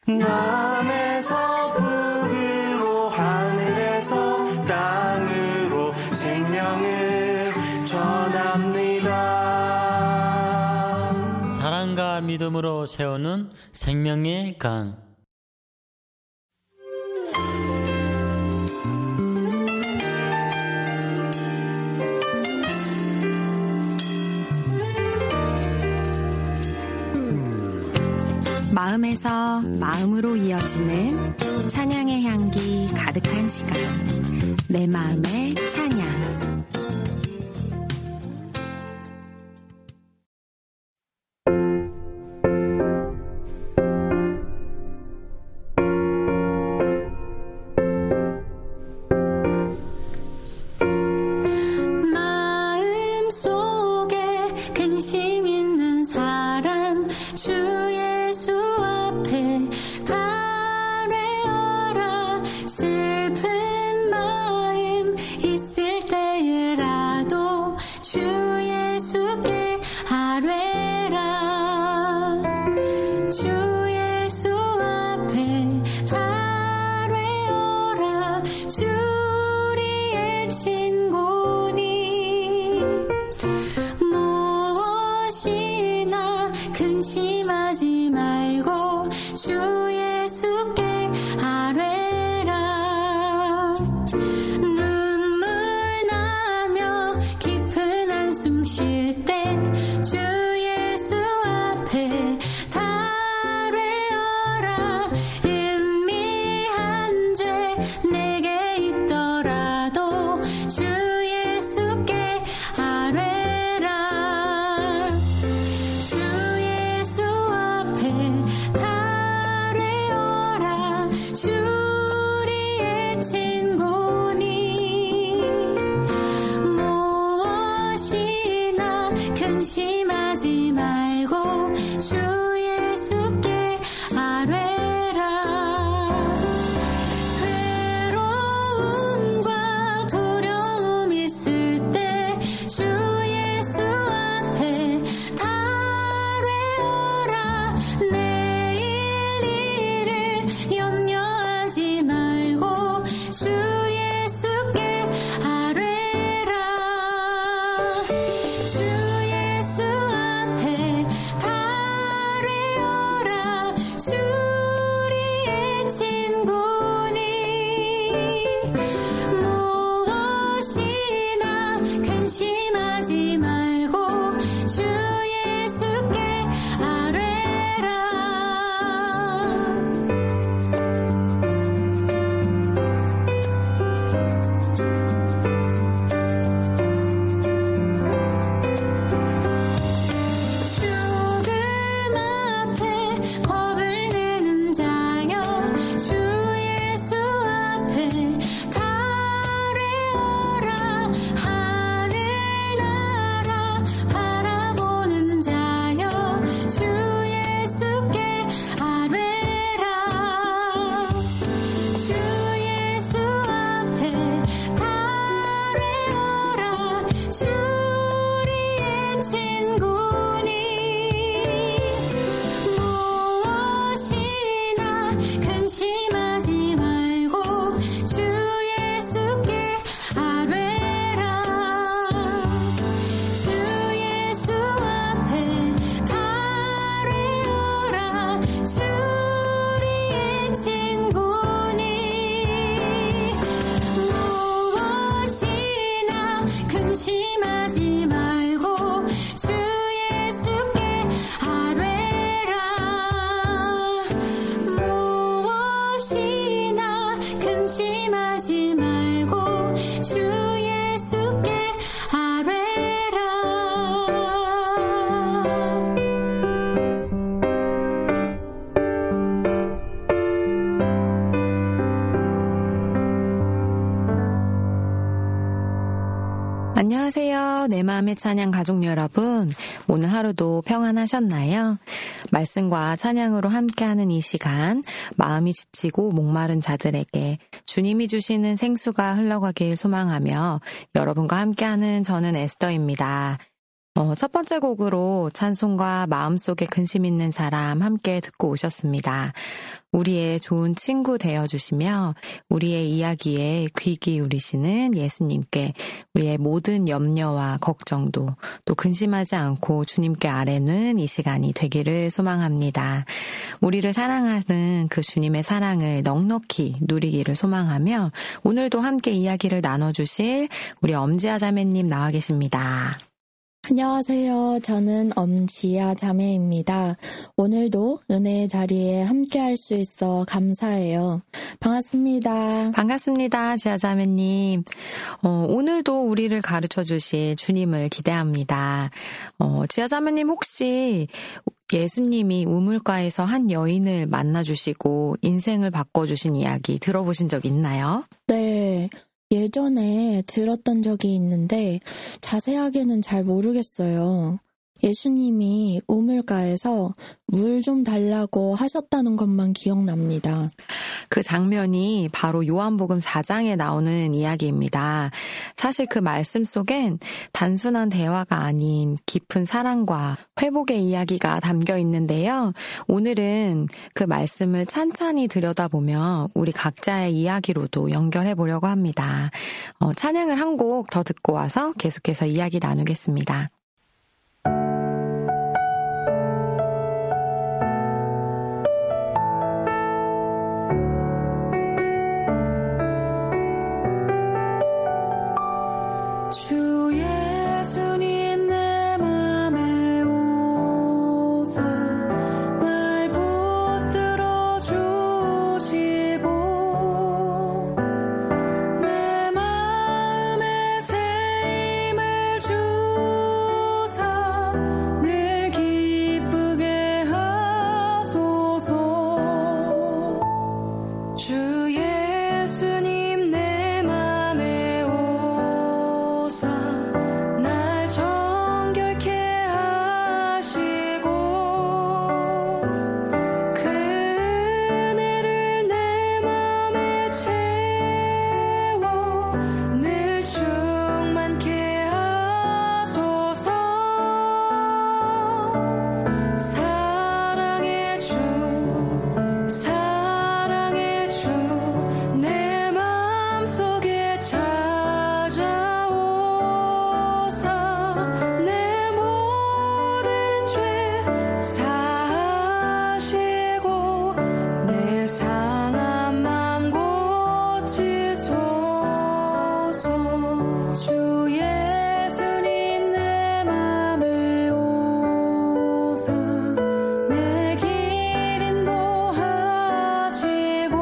남에서 북으로 하늘에서 땅으로 생명을 전합니다. 사랑과 믿음으로 세우는 생명의 강. 마음에서 마음으로 이어지는 찬양의 향기 가득한 시간, 내 마음의 찬양. 안녕하세요. 내 마음의 찬양 가족 여러분. 오늘 하루도 평안하셨나요? 말씀과 찬양으로 함께하는 이 시간, 마음이 지치고 목마른 자들에게 주님이 주시는 생수가 흘러가길 소망하며 여러분과 함께하는 저는 에스더입니다. 첫 번째 곡으로 찬송과 마음속에 근심 있는 사람 함께 듣고 오셨습니다. 우리의 좋은 친구 되어주시며 우리의 이야기에 귀 기울이시는 예수님께 우리의 모든 염려와 걱정도 또 근심하지 않고 주님께 아뢰는 이 시간이 되기를 소망합니다. 우리를 사랑하는 그 주님의 사랑을 넉넉히 누리기를 소망하며 오늘도 함께 이야기를 나눠주실 우리 엄지아 자매님 나와 계십니다. 안녕하세요. 저는 엄지아 자매입니다. 오늘도 은혜의 자리에 함께할 수 있어 감사해요. 반갑습니다. 반갑습니다. 지아 자매님. 오늘도 우리를 가르쳐 주실 주님을 기대합니다. 지아 자매님 혹시 예수님이 우물가에서 한 여인을 만나주시고 인생을 바꿔주신 이야기 들어보신 적 있나요? 네. 예전에 들었던 적이 있는데 자세하게는 잘 모르겠어요. 예수님이 우물가에서 물 좀 달라고 하셨다는 것만 기억납니다. 그 장면이 바로 요한복음 4장에 나오는 이야기입니다. 사실 그 말씀 속엔 단순한 대화가 아닌 깊은 사랑과 회복의 이야기가 담겨 있는데요. 오늘은 그 말씀을 찬찬히 들여다보며 우리 각자의 이야기로도 연결해 보려고 합니다. 찬양을 한 곡 더 듣고 와서 계속해서 이야기 나누겠습니다. 주 예수님 내 맘에 오사 날 붙들어 주시고 내 마음에 새 힘을 주사 늘 기쁘게 하소서. 주 예수님 내 맘에 오사 날 정결케 하시고 그 은혜를 내 맘에 채워 늘 충만케 하소서. 사랑의 주 내 맘속에 찾아오사 내 모든 죄 사하시고 내 상한 맘 고치소서. 주 예수님 내 맘에 오사 내 길 인도하시고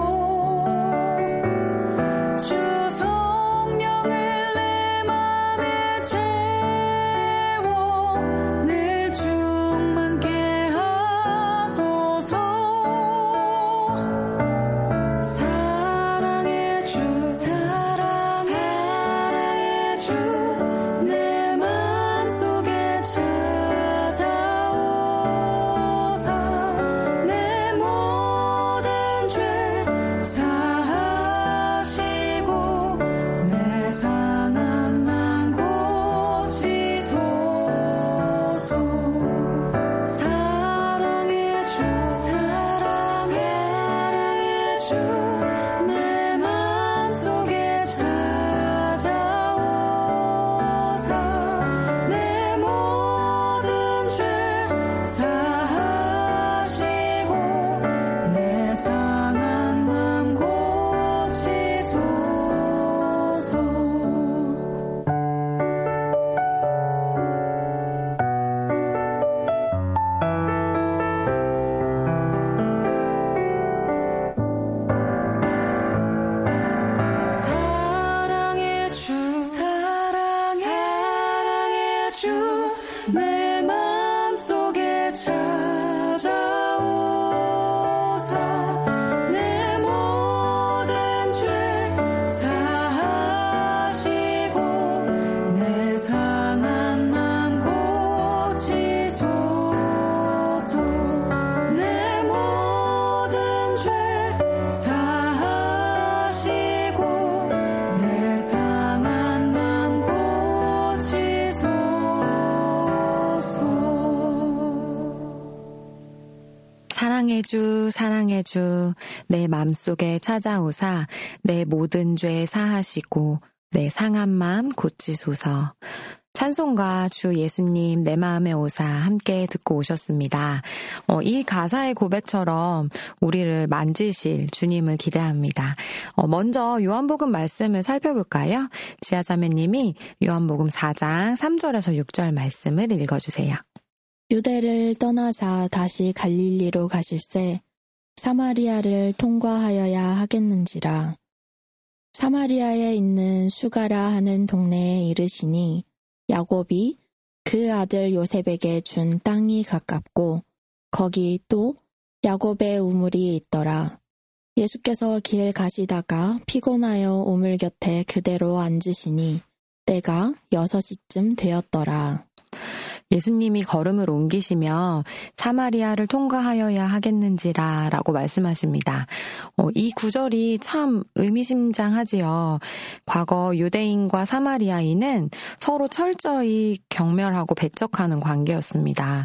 주 성령을 내 맘에 채워 늘 충만케 하소서. 사랑의 주 내 맘속에 찾아오사 내 모든 죄 사하시고 내 상한 맘 고치소서. 사랑의 주 내 맘속에 찾아오사 내 모든 죄 사하시고 내 상한 맘 고치소서. 사랑의 주 내 맘속에 찾아오사 내 모든 죄 사하시고 내 상한 맘 고치소서. 내 모든 죄 사하시고 내 상한 맘 고치소서. 사랑의 주, 내 맘속에 찾아오사 내 모든 죄 사하시고 내 상한 마음 고치소서. 찬송가 주 예수님 내 마음에 오사 함께 듣고 오셨습니다. 이 가사의 고백처럼 우리를 만지실 주님을 기대합니다. 먼저 요한복음 말씀을 살펴볼까요? 지아자매님이 요한복음 4장 3절에서 6절 말씀을 읽어주세요. 유대를 떠나사 다시 갈릴리로 가실새 사마리아를 통과하여야 하겠는지라. 사마리아에 있는 수가라 하는 동네에 이르시니 야곱이 그 아들 요셉에게 준 땅이 가깝고 거기 또 야곱의 우물이 있더라. 예수께서 길 가시다가 피곤하여 우물 곁에 그대로 앉으시니 때가 6시쯤 되었더라. 예수님이 걸음을 옮기시며 사마리아를 통과하여야 하겠는지라 라고 말씀하십니다. 이 구절이 참 의미심장하지요. 과거 유대인과 사마리아인은 서로 철저히 경멸하고 배척하는 관계였습니다.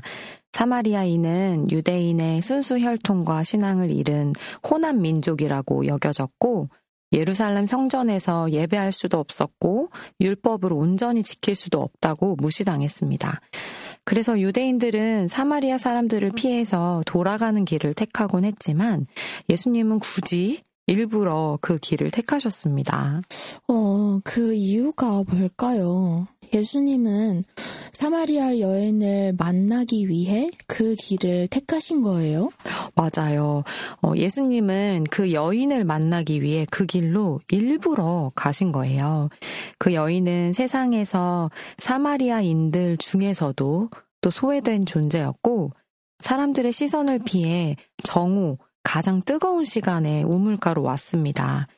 사마리아인은 유대인의 순수 혈통과 신앙을 잃은 혼합 민족이라고 여겨졌고 예루살렘 성전에서 예배할 수도 없었고 율법을 온전히 지킬 수도 없다고 무시당했습니다. 그래서 유대인들은 사마리아 사람들을 피해서 돌아가는 길을 택하곤 했지만 예수님은 굳이 일부러 그 길을 택하셨습니다. 그 이유가 뭘까요? 예수님은 사마리아 여인을 만나기 위해 그 길을 택하신 거예요? 맞아요. 예수님은 그 여인을 만나기 위해 그 길로 일부러 가신 거예요. 그 여인은 세상에서 사마리아인들 중에서도 또 소외된 존재였고 사람들의 시선을 피해 정오, 가장 뜨거운 시간에 우물가로 왔습니다.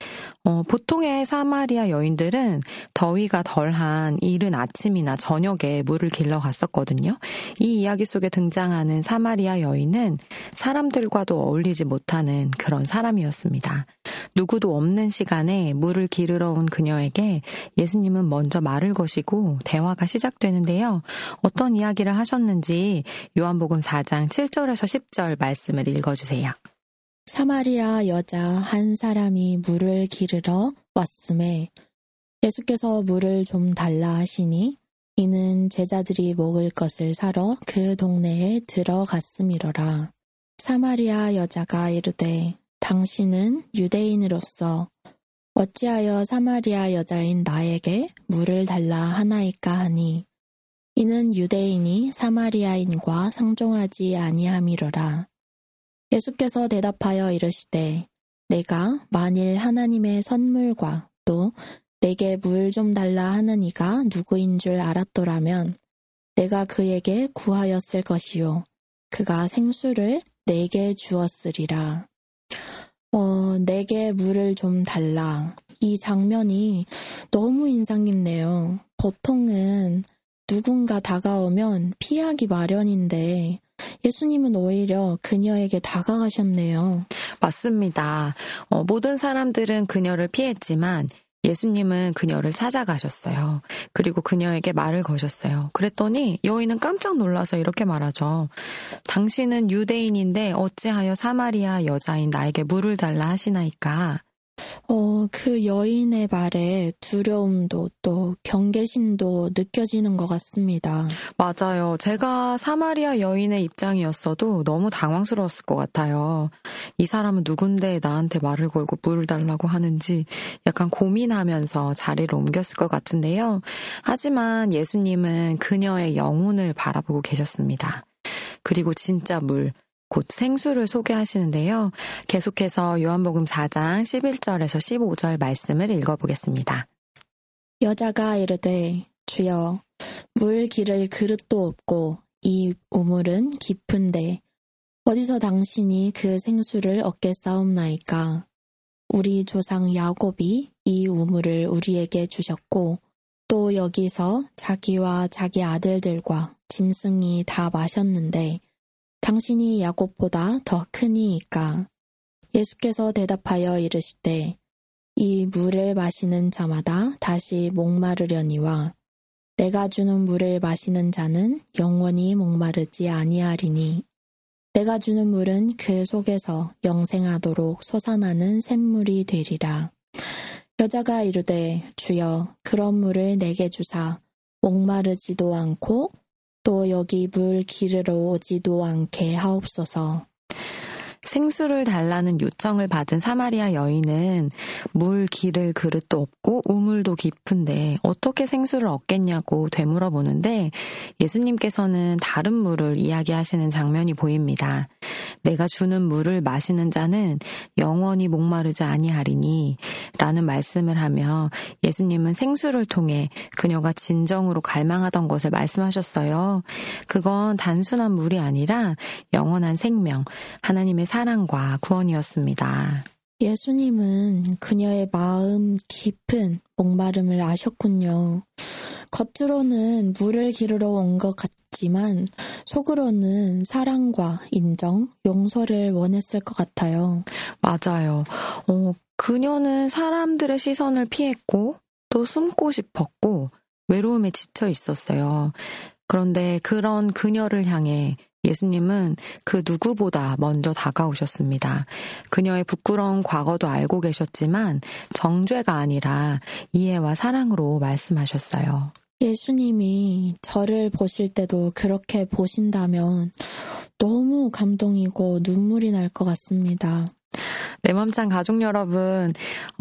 보통의 사마리아 여인들은 더위가 덜한 이른 아침이나 저녁에 물을 길러 갔었거든요. 이 이야기 속에 등장하는 사마리아 여인은 사람들과도 어울리지 못하는 그런 사람이었습니다. 누구도 없는 시간에 물을 기르러 온 그녀에게 예수님은 먼저 말을 거시고 대화가 시작되는데요. 어떤 이야기를 하셨는지 요한복음 4장 7절에서 10절 말씀을 읽어주세요. 사마리아 여자 한 사람이 물을 기르러 왔음에 예수께서 물을 좀 달라 하시니 이는 제자들이 먹을 것을 사러 그 동네에 들어갔음이로라. 사마리아 여자가 이르되 당신은 유대인으로서 어찌하여 사마리아 여자인 나에게 물을 달라 하나이까 하니 이는 유대인이 사마리아인과 상종하지 아니함이로라. 예수께서 대답하여 이르시되 내가 만일 하나님의 선물과 또 내게 물 좀 달라 하는 이가 누구인 줄 알았더라면 내가 그에게 구하였을 것이요 그가 생수를 내게 주었으리라. 내게 물을 좀 달라. 이 장면이 너무 인상 깊네요. 보통은 누군가 다가오면 피하기 마련인데 예수님은 오히려 그녀에게 다가가셨네요. 맞습니다. 모든 사람들은 그녀를 피했지만 예수님은 그녀를 찾아가셨어요. 그리고 그녀에게 말을 거셨어요. 그랬더니 여인은 깜짝 놀라서 이렇게 말하죠. 당신은 유대인인데 어찌하여 사마리아 여자인 나에게 물을 달라 하시나이까? 그 여인의 말에 두려움도 또 경계심도 느껴지는 것 같습니다. 맞아요. 제가 사마리아 여인의 입장이었어도 너무 당황스러웠을 것 같아요. 이 사람은 누군데 나한테 말을 걸고 물을 달라고 하는지 약간 고민하면서 자리를 옮겼을 것 같은데요. 하지만 예수님은 그녀의 영혼을 바라보고 계셨습니다. 그리고 진짜 물, 곧 생수를 소개하시는데요. 계속해서 요한복음 4장 11절에서 15절 말씀을 읽어보겠습니다. 여자가 이르되 주여 물 기를 그릇도 없고 이 우물은 깊은데 어디서 당신이 그 생수를 얻겠사옵나이까? 우리 조상 야곱이 이 우물을 우리에게 주셨고 또 여기서 자기와 자기 아들들과 짐승이 다 마셨는데 당신이 야곱보다 더 크니이까? 예수께서 대답하여 이르시되 이 물을 마시는 자마다 다시 목마르려니와 내가 주는 물을 마시는 자는 영원히 목마르지 아니하리니 내가 주는 물은 그 속에서 영생하도록 솟아나는 샘물이 되리라. 여자가 이르되 주여 그런 물을 내게 주사 목마르지도 않고 또 여기 물 기르러 오지도 않게 하옵소서. 생수를 달라는 요청을 받은 사마리아 여인은 물 기를 그릇도 없고 우물도 깊은데 어떻게 생수를 얻겠냐고 되물어보는데 예수님께서는 다른 물을 이야기하시는 장면이 보입니다. 내가 주는 물을 마시는 자는 영원히 목마르지 아니하리니 라는 말씀을 하며 예수님은 생수를 통해 그녀가 진정으로 갈망하던 것을 말씀하셨어요. 그건 단순한 물이 아니라 영원한 생명, 하나님의 사랑과 구원이었습니다. 예수님은 그녀의 마음 깊은 목마름을 아셨군요. 겉으로는 물을 기르러 온 것 같지만 속으로는 사랑과 인정, 용서를 원했을 것 같아요. 맞아요. 그녀는 사람들의 시선을 피했고 또 숨고 싶었고 외로움에 지쳐 있었어요. 그런데 그런 그녀를 향해 예수님은 그 누구보다 먼저 다가오셨습니다. 그녀의 부끄러운 과거도 알고 계셨지만 정죄가 아니라 이해와 사랑으로 말씀하셨어요. 예수님이 저를 보실 때도 그렇게 보신다면 너무 감동이고 눈물이 날 것 같습니다. 내 맘찬 가족 여러분,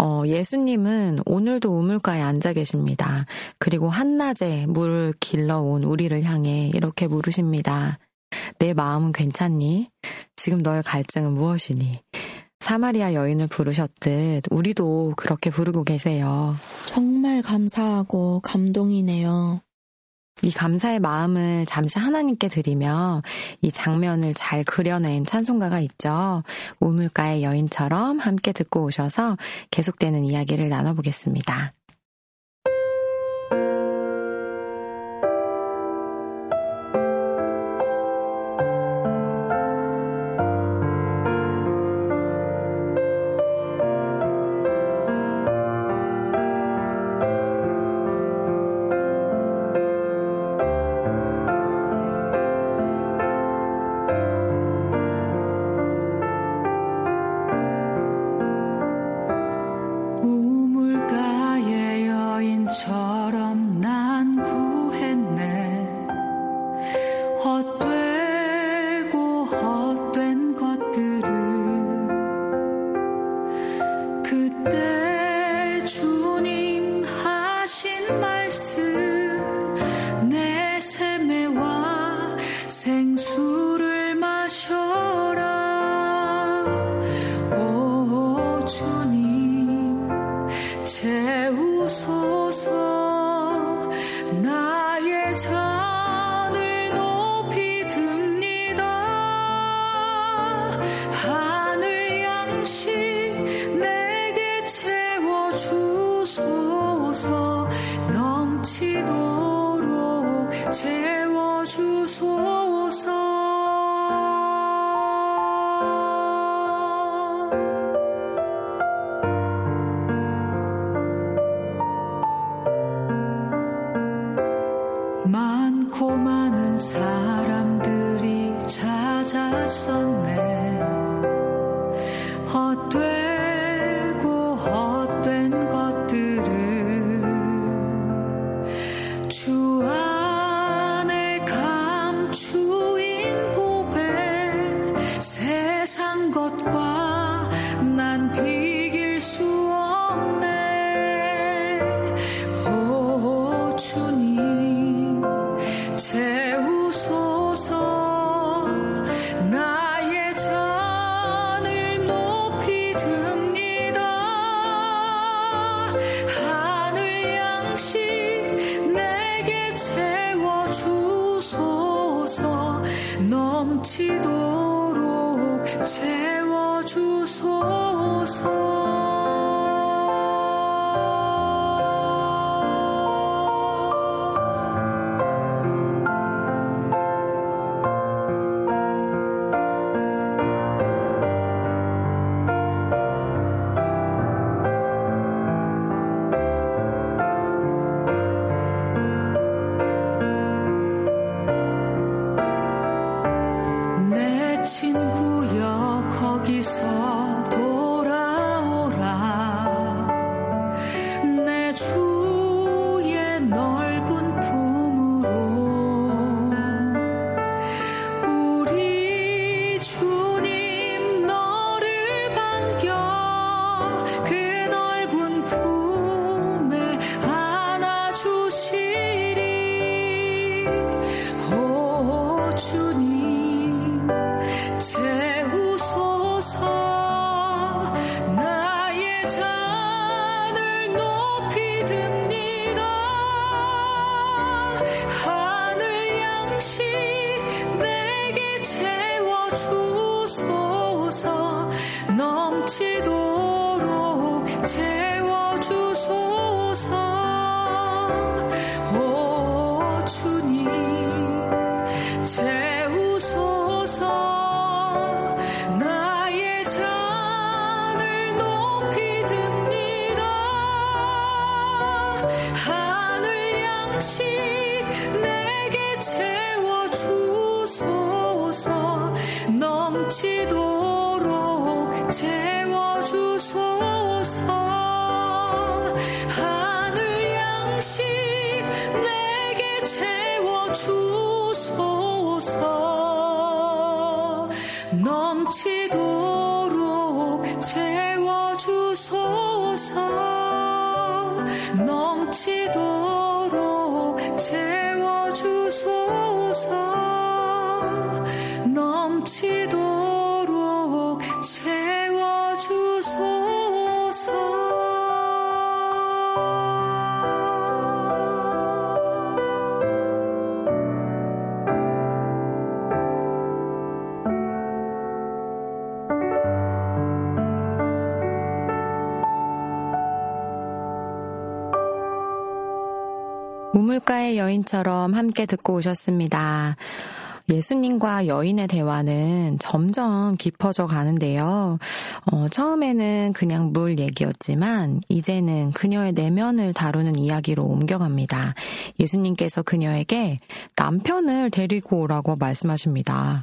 예수님은 오늘도 우물가에 앉아 계십니다. 그리고 한낮에 물을 길러온 우리를 향해 이렇게 물으십니다. 내 마음은 괜찮니? 지금 너의 갈증은 무엇이니? 사마리아 여인을 부르셨듯 우리도 그렇게 부르고 계세요. 정말 감사하고 감동이네요. 이 감사의 마음을 잠시 하나님께 드리며 이 장면을 잘 그려낸 찬송가가 있죠. 우물가의 여인처럼 함께 듣고 오셔서 계속되는 이야기를 나눠보겠습니다. 우물가의 여인처럼 난 구했네. 헛되고 헛된 것들을 그때 주님 하신 말씀 내 샘에와 생수를 마셔라. 오 주님 채우소서. 나의 잔을 높이 듭니다. 하늘 양식 내게 채워주소서. 넘치도록 채워주소서. 많고 많은 사람들이 찾았었네. 헛되고 헛된 것들을 주 안에 감추인 보배. 세상 것과 난 비길 수 없네. 오 주님 채우소서. 나의 잔을 높이 듭니다. 하늘 양식 내게 채워주소서. 넘치도록 채워주소서. 내 친 넘치도록 채워주소서. 오 주님 채우소서. 나의 잔을 높이 듭니다. 하늘 양식 내게 채워주소서. 넘치도록 채워주소서. 하늘 양식 내게 채워주소서. 넘치도록 채워주소서. 넘치도록 채워주소서. 넘치도록 채워주소서. 우물가의 여인처럼 함께 듣고 오셨습니다. 예수님과 여인의 대화는 점점 깊어져 가는데요. 처음에는 그냥 물 얘기였지만 이제는 그녀의 내면을 다루는 이야기로 옮겨갑니다. 예수님께서 그녀에게 남편을 데리고 오라고 말씀하십니다.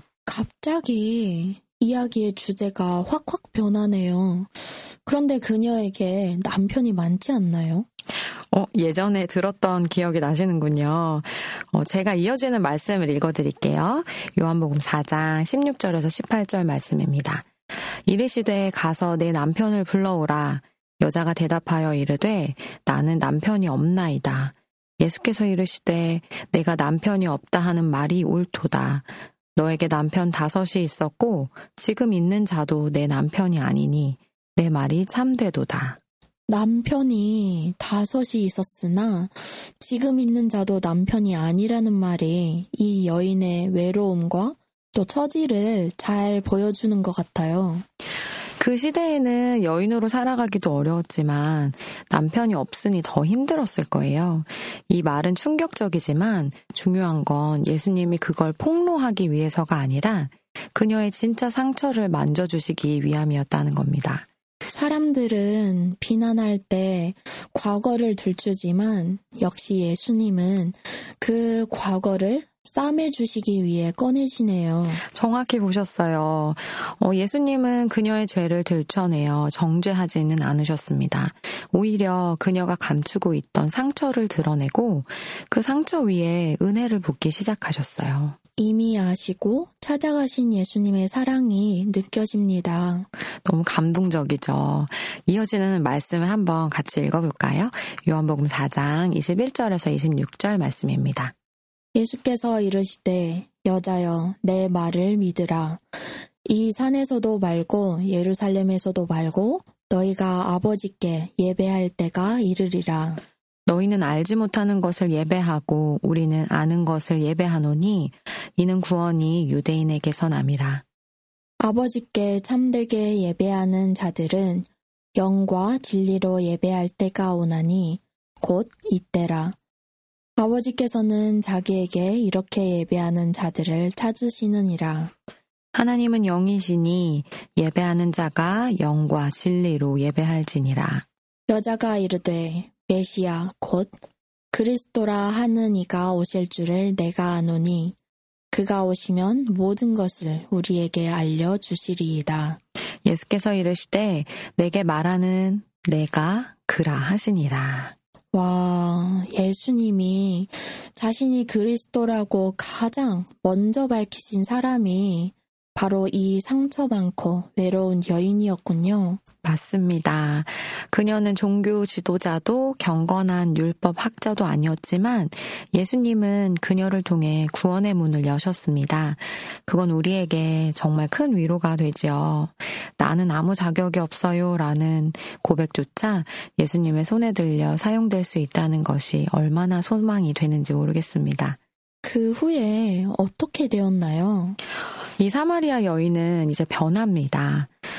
갑자기 이야기의 주제가 확확 변하네요. 그런데 그녀에게 남편이 많지 않나요? 예전에 들었던 기억이 나시는군요. 제가 이어지는 말씀을 읽어드릴게요. 요한복음 4장 16절에서 18절 말씀입니다. 이르시되 가서 내 남편을 불러오라. 여자가 대답하여 이르되 나는 남편이 없나이다. 예수께서 이르시되 내가 남편이 없다 하는 말이 옳도다. 너에게 남편 5이 있었고 지금 있는 자도 내 남편이 아니니 내 말이 참되도다. 남편이 5이 있었으나 지금 있는 자도 남편이 아니라는 말이 이 여인의 외로움과 또 처지를 잘 보여주는 것 같아요. 그 시대에는 여인으로 살아가기도 어려웠지만 남편이 없으니 더 힘들었을 거예요. 이 말은 충격적이지만 중요한 건 예수님이 그걸 폭로하기 위해서가 아니라 그녀의 진짜 상처를 만져주시기 위함이었다는 겁니다. 사람들은 비난할 때 과거를 들추지만 역시 예수님은 그 과거를 싸매주시기 위해 꺼내시네요. 정확히 보셨어요. 예수님은 그녀의 죄를 들춰내어 정죄하지는 않으셨습니다. 오히려 그녀가 감추고 있던 상처를 드러내고 그 상처 위에 은혜를 붓기 시작하셨어요. 이미 아시고 찾아가신 예수님의 사랑이 느껴집니다. 너무 감동적이죠. 이어지는 말씀을 한번 같이 읽어볼까요? 요한복음 4장 21절에서 26절 말씀입니다. 예수께서 이르시되 여자여 내 말을 믿으라. 이 산에서도 말고 예루살렘에서도 말고 너희가 아버지께 예배할 때가 이르리라. 너희는 알지 못하는 것을 예배하고 우리는 아는 것을 예배하노니 이는 구원이 유대인에게서 남이라. 아버지께 참되게 예배하는 자들은 영과 진리로 예배할 때가 오나니 곧 이때라. 아버지께서는 자기에게 이렇게 예배하는 자들을 찾으시느니라. 하나님은 영이시니 예배하는 자가 영과 진리로 예배할지니라. 여자가 이르되 메시아 곧 그리스도라 하는 이가 오실 줄을 내가 아노니 그가 오시면 모든 것을 우리에게 알려주시리이다. 예수께서 이르시되 내게 말하는 내가 그라 하시니라. 와, 예수님이 자신이 그리스도라고 가장 먼저 밝히신 사람이 바로 이 상처 많고 외로운 여인이었군요. 맞습니다. 그녀는 종교 지도자도 경건한 율법 학자도 아니었지만 예수님은 그녀를 통해 구원의 문을 여셨습니다. 그건 우리에게 정말 큰 위로가 되지요. 나는 아무 자격이 없어요 라는 고백조차 예수님의 손에 들려 사용될 수 있다는 것이 얼마나 소망이 되는지 모르겠습니다. 그 후에 어떻게 되었나요? 이 사마리아 여인은 이제 변합니다.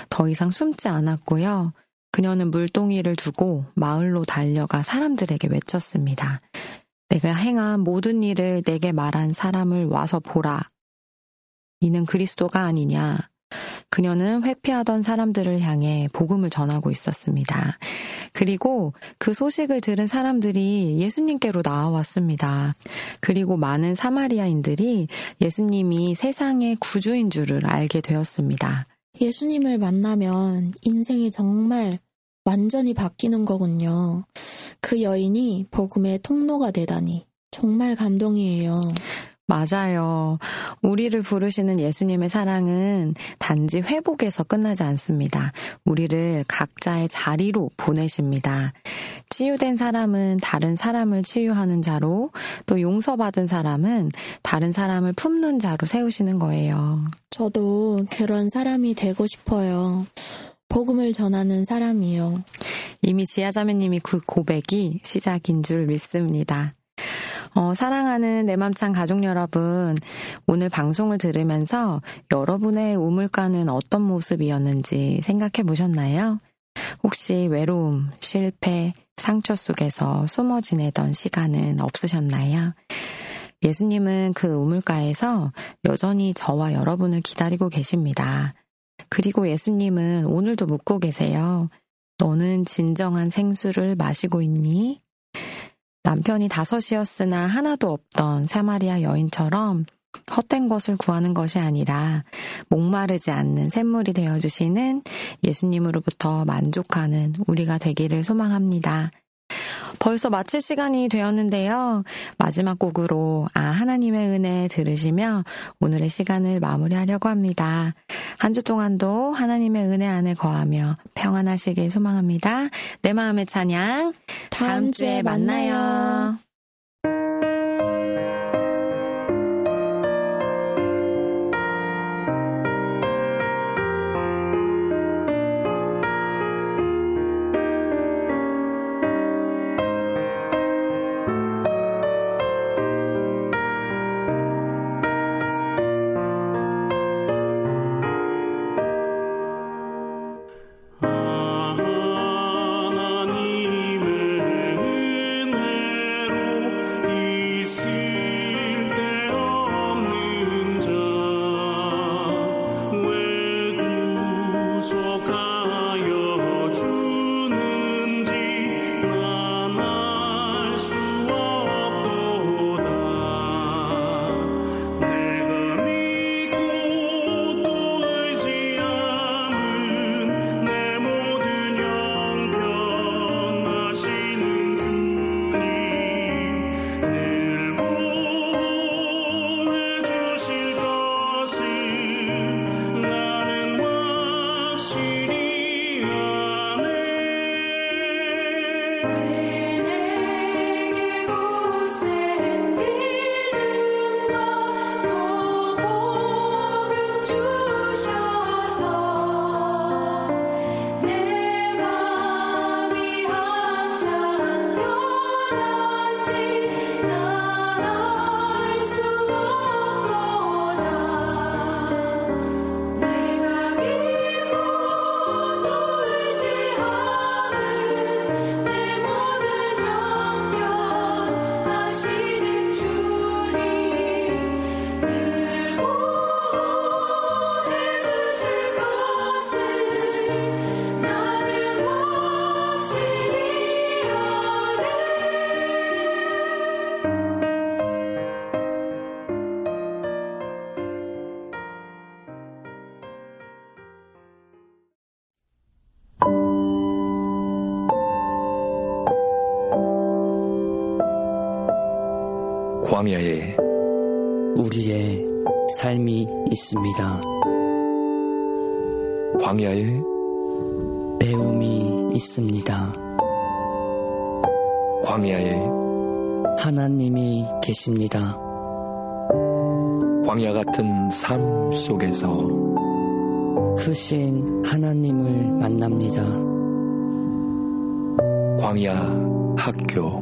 더 이상 숨지 않았고요. 그녀는 물동이를 두고 마을로 달려가 사람들에게 외쳤습니다. 내가 행한 모든 일을 내게 말한 사람을 와서 보라. 이는 그리스도가 아니냐. 그녀는 회피하던 사람들을 향해 복음을 전하고 있었습니다. 그리고 그 소식을 들은 사람들이 예수님께로 나와왔습니다. 그리고 많은 사마리아인들이 예수님이 세상의 구주인 줄을 알게 되었습니다. 예수님을 만나면 인생이 정말 완전히 바뀌는 거군요. 그 여인이 복음의 통로가 되다니 정말 감동이에요. 맞아요. 우리를 부르시는 예수님의 사랑은 단지 회복에서 끝나지 않습니다. 우리를 각자의 자리로 보내십니다. 치유된 사람은 다른 사람을 치유하는 자로, 또 용서받은 사람은 다른 사람을 품는 자로 세우시는 거예요. 저도 그런 사람이 되고 싶어요. 복음을 전하는 사람이요. 이미 지아자매님이 그 고백이 시작인 줄 믿습니다. 사랑하는 내 맘찬 가족 여러분, 오늘 방송을 들으면서 여러분의 우물가는 어떤 모습이었는지 생각해 보셨나요? 혹시 외로움, 실패, 상처 속에서 숨어 지내던 시간은 없으셨나요? 예수님은 그 우물가에서 여전히 저와 여러분을 기다리고 계십니다. 그리고 예수님은 오늘도 묻고 계세요. 너는 진정한 생수를 마시고 있니? 남편이 5이었으나 하나도 없던 사마리아 여인처럼 헛된 것을 구하는 것이 아니라 목마르지 않는 샘물이 되어주시는 예수님으로부터 만족하는 우리가 되기를 소망합니다. 벌써 마칠 시간이 되었는데요. 마지막 곡으로 하나님의 은혜 들으시며 오늘의 시간을 마무리하려고 합니다. 한 주 동안도 하나님의 은혜 안에 거하며 평안하시길 소망합니다. 내 마음의 찬양, 다음 주에 만나요. 광야에 우리의 삶이 있습니다. 광야에 배움이 있습니다. 광야에 하나님이 계십니다. 광야 같은 삶 속에서 크신 하나님을 만납니다. 광야 학교.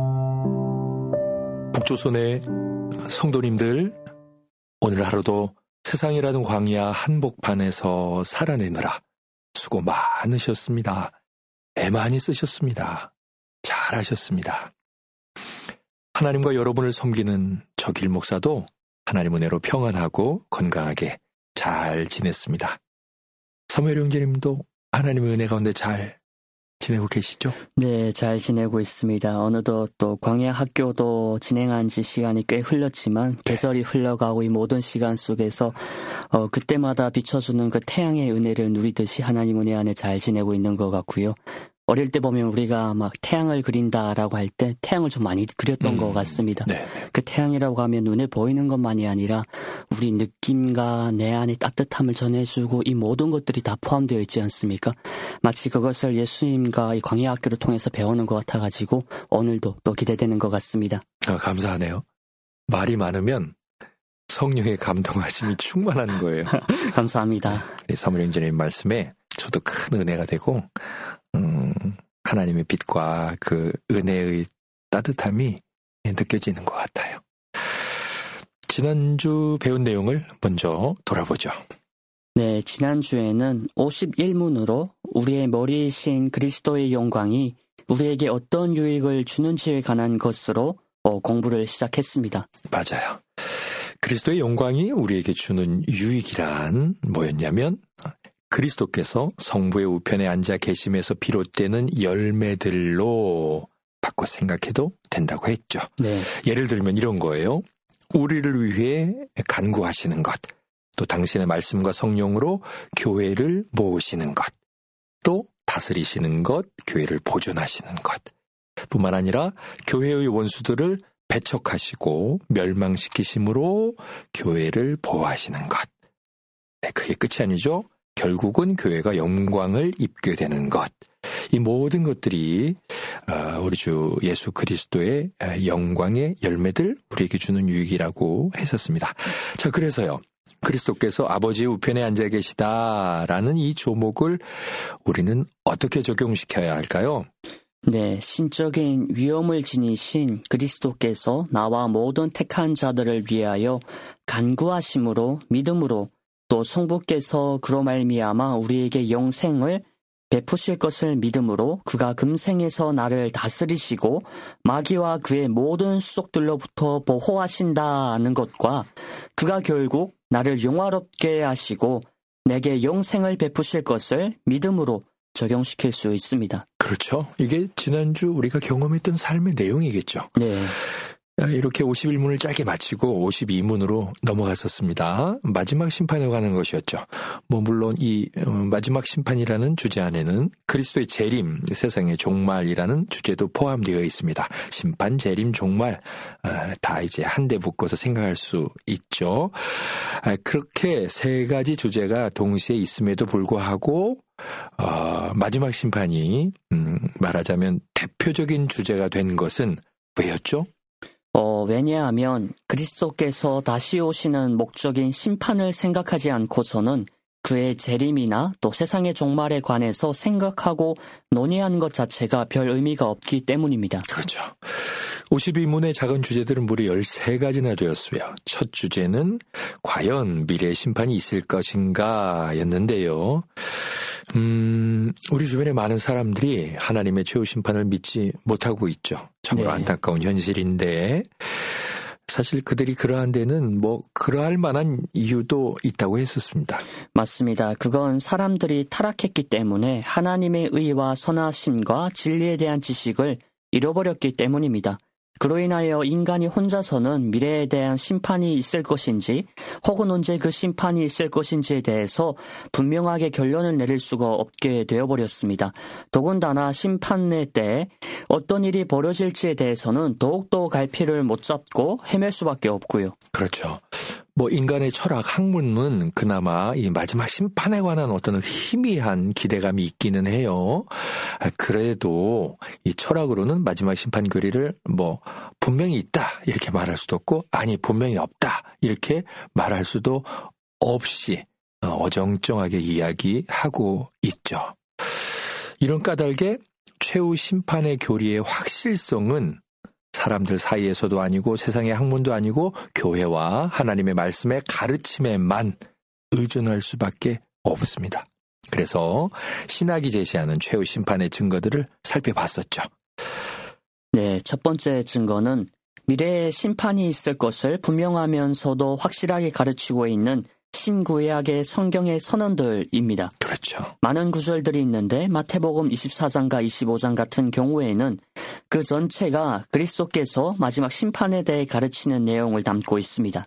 북조선의 성도님들, 오늘 하루도 세상이라는 광야 한복판에서 살아내느라 수고 많으셨습니다. 애 많이 쓰셨습니다. 잘하셨습니다. 하나님과 여러분을 섬기는 저 길목사도 하나님 은혜로 평안하고 건강하게 잘 지냈습니다. 사무엘 형제님도 하나님의 은혜 가운데 잘 지내고 계시죠? 네, 잘 지내고 있습니다. 어느덧 또 광야 학교도 진행한 지 시간이 꽤 흘렀지만 계절이 흘러가고 이 모든 시간 속에서 그때마다 비춰주는 그 태양의 은혜를 누리듯이 하나님 은혜 안에 잘 지내고 있는 것 같고요. 어릴 때 보면 우리가 막 태양을 그린다라고 할 때 태양을 좀 많이 그렸던 것 같습니다. 네. 그 태양이라고 하면 눈에 보이는 것만이 아니라 우리 느낌과 내 안의 따뜻함을 전해주고 이 모든 것들이 다 포함되어 있지 않습니까? 마치 그것을 예수님과 이 광야 학교를 통해서 배우는 것 같아가지고 오늘도 또 기대되는 것 같습니다. 감사하네요. 말이 많으면 성령의 감동하심이 충만한 거예요. 감사합니다. 사무엘 형제님 말씀에 저도 큰 은혜가 되고 하나님의 빛과 그 은혜의 따뜻함이 느껴지는 것 같아요. 지난주 배운 내용을 먼저 돌아보죠. 네, 지난주에는 51문으로 우리의 머리이신 그리스도의 영광이 우리에게 어떤 유익을 주는지에 관한 것으로 공부를 시작했습니다. 맞아요. 그리스도의 영광이 우리에게 주는 유익이란 뭐였냐면 그리스도께서 성부의 우편에 앉아 계심에서 비롯되는 열매들로 바꿔 생각해도 된다고 했죠. 네. 예를 들면 이런 거예요. 우리를 위해 간구하시는 것, 또 당신의 말씀과 성령으로 교회를 모으시는 것, 또 다스리시는 것, 교회를 보존하시는 것 뿐만 아니라 교회의 원수들을 배척하시고 멸망시키심으로 교회를 보호하시는 것. 네, 그게 끝이 아니죠. 결국은 교회가 영광을 입게 되는 것. 이 모든 것들이 우리 주 예수 그리스도의 영광의 열매들 우리에게 주는 유익이라고 했었습니다. 자, 그래서요. 그리스도께서 아버지의 우편에 앉아 계시다라는 이 조목을 우리는 어떻게 적용시켜야 할까요? 네, 신적인 위엄을 지니신 그리스도께서 나와 모든 택한 자들을 위하여 간구하심으로 믿음으로 또 성부께서 그로 말미암아 우리에게 영생을 베푸실 것을 믿음으로 그가 금생에서 나를 다스리시고 마귀와 그의 모든 수속들로부터 보호하신다는 것과 그가 결국 나를 영화롭게 하시고 내게 영생을 베푸실 것을 믿음으로 적용시킬 수 있습니다. 그렇죠. 이게 지난주 우리가 경험했던 삶의 내용이겠죠. 네. 이렇게 51문을 짧게 마치고 52문으로 넘어갔었습니다. 마지막 심판에 관한 것이었죠. 물론 이 마지막 심판이라는 주제 안에는 그리스도의 재림, 세상의 종말이라는 주제도 포함되어 있습니다. 심판, 재림, 종말 다 이제 한데 묶어서 생각할 수 있죠. 그렇게 세 가지 주제가 동시에 있음에도 불구하고 마지막 심판이 말하자면 대표적인 주제가 된 것은 왜였죠? 왜냐하면 그리스도께서 다시 오시는 목적인 심판을 생각하지 않고서는 그의 재림이나 또 세상의 종말에 관해서 생각하고 논의하는 것 자체가 별 의미가 없기 때문입니다. 그렇죠. 52문의 작은 주제들은 무려 13가지나 되었어요. 첫 주제는 과연 미래의 심판이 있을 것인가 였는데요. 우리 주변에 많은 사람들이 하나님의 최후 심판을 믿지 못하고 있죠. 참으로 안타까운 현실인데 사실 그들이 그러한 데는 그러할 만한 이유도 있다고 했었습니다. 맞습니다. 그건 사람들이 타락했기 때문에 하나님의 의와 선하심과 진리에 대한 지식을 잃어버렸기 때문입니다. 그로 인하여 인간이 혼자서는 미래에 대한 심판이 있을 것인지 혹은 언제 그 심판이 있을 것인지에 대해서 분명하게 결론을 내릴 수가 없게 되어버렸습니다. 더군다나 심판의 때에 어떤 일이 벌어질지에 대해서는 더욱더 갈피를 못 잡고 헤맬 수밖에 없고요. 그렇죠. 인간의 철학, 학문은 그나마 이 마지막 심판에 관한 어떤 희미한 기대감이 있기는 해요. 그래도 이 철학으로는 마지막 심판 교리를 분명히 있다 이렇게 말할 수도 없고 아니 분명히 없다 이렇게 말할 수도 없이 어정쩡하게 이야기하고 있죠. 이런 까닭에 최후 심판의 교리의 확실성은 사람들 사이에서도 아니고 세상의 학문도 아니고 교회와 하나님의 말씀의 가르침에만 의존할 수밖에 없습니다. 그래서 신학이 제시하는 최후 심판의 증거들을 살펴봤었죠. 네, 첫 번째 증거는 미래에 심판이 있을 것을 분명하면서도 확실하게 가르치고 있는 신구약의 성경의 선언들입니다. 그렇죠. 많은 구절들이 있는데 마태복음 24장과 25장 같은 경우에는 그 전체가 그리스도께서 마지막 심판에 대해 가르치는 내용을 담고 있습니다.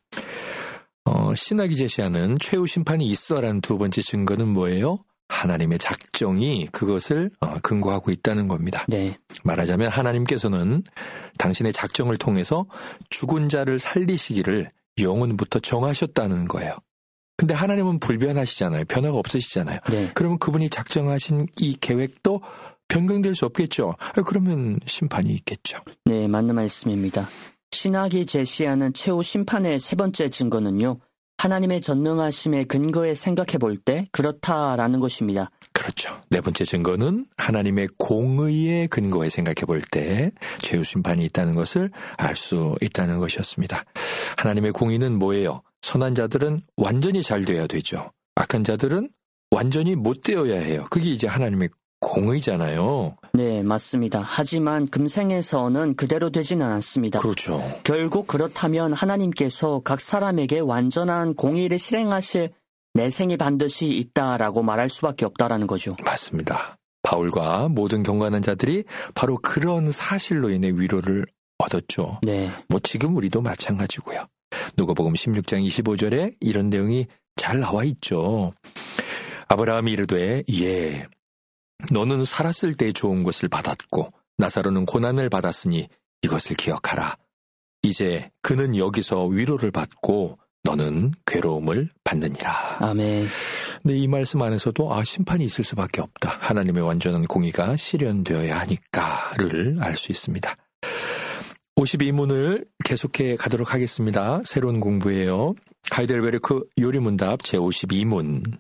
신학이 제시하는 최후 심판이 있어라는 두 번째 증거는 뭐예요? 하나님의 작정이 그것을 근거하고 있다는 겁니다. 네. 말하자면 하나님께서는 당신의 작정을 통해서 죽은 자를 살리시기를 영원부터 정하셨다는 거예요. 근데 하나님은 불변하시잖아요. 변화가 없으시잖아요. 네. 그러면 그분이 작정하신 이 계획도 변경될 수 없겠죠. 그러면 심판이 있겠죠. 네, 맞는 말씀입니다. 신학이 제시하는 최후 심판의 세 번째 증거는요. 하나님의 전능하심의 근거에 생각해 볼 때 그렇다라는 것입니다. 그렇죠. 네 번째 증거는 하나님의 공의의 근거에 생각해 볼 때 최후 심판이 있다는 것을 알 수 있다는 것이었습니다. 하나님의 공의는 뭐예요? 선한 자들은 완전히 잘 되어야 되죠. 악한 자들은 완전히 못 되어야 해요. 그게 이제 하나님의 공의잖아요. 네, 맞습니다. 하지만 금생에서는 그대로 되지는 않습니다. 그렇죠. 결국 그렇다면 하나님께서 각 사람에게 완전한 공의를 실행하실 내생이 반드시 있다라고 말할 수밖에 없다라는 거죠. 맞습니다. 바울과 모든 경건한 자들이 바로 그런 사실로 인해 위로를 얻었죠. 네. 지금 우리도 마찬가지고요. 누가복음 16장 25절에 이런 내용이 잘 나와 있죠. 아브라함이 이르되 예, 너는 살았을 때 좋은 것을 받았고 나사로는 고난을 받았으니 이것을 기억하라. 이제 그는 여기서 위로를 받고 너는 괴로움을 받느니라. 아멘. 근데 이 말씀 안에서도 심판이 있을 수밖에 없다. 하나님의 완전한 공의가 실현되어야 하니까를 알 수 있습니다. 52문을 계속해 가도록 하겠습니다. 새로운 공부예요. 하이델베르크 요리문답 제52문.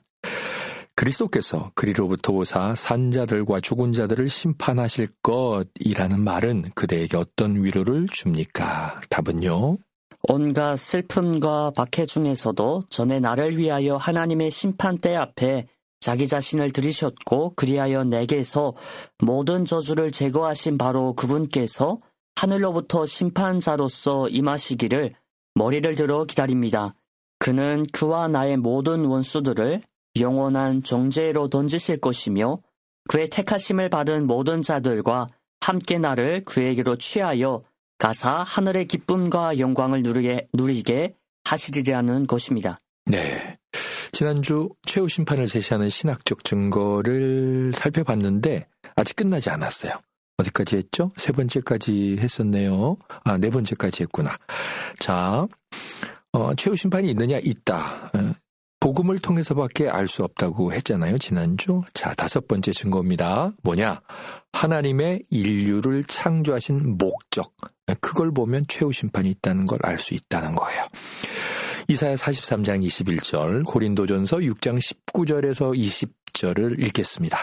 그리스도께서 그리로부터 오사 산 자들과 죽은 자들을 심판하실 것이라는 말은 그대에게 어떤 위로를 줍니까? 답은요. 온갖 슬픔과 박해 중에서도 전에 나를 위하여 하나님의 심판대 앞에 자기 자신을 들이셨고 그리하여 내게서 모든 저주를 제거하신 바로 그분께서 하늘로부터 심판자로서 임하시기를 머리를 들어 기다립니다. 그는 그와 나의 모든 원수들을 영원한 정죄로 던지실 것이며 그의 택하심을 받은 모든 자들과 함께 나를 그에게로 취하여 가사 하늘의 기쁨과 영광을 누리게 하시리라는 것입니다. 네. 지난주 최후 심판을 제시하는 신학적 증거를 살펴봤는데 아직 끝나지 않았어요. 어디까지 했죠? 세 번째까지 했었네요. 네 번째까지 했구나. 자, 최후 심판이 있느냐? 있다. 복음을 통해서밖에 알 수 없다고 했잖아요, 지난주. 자, 다섯 번째 증거입니다. 뭐냐? 하나님의 인류를 창조하신 목적. 그걸 보면 최후 심판이 있다는 걸 알 수 있다는 거예요. 이사야 43장 21절, 고린도전서 6장 19절에서 20절을 읽겠습니다.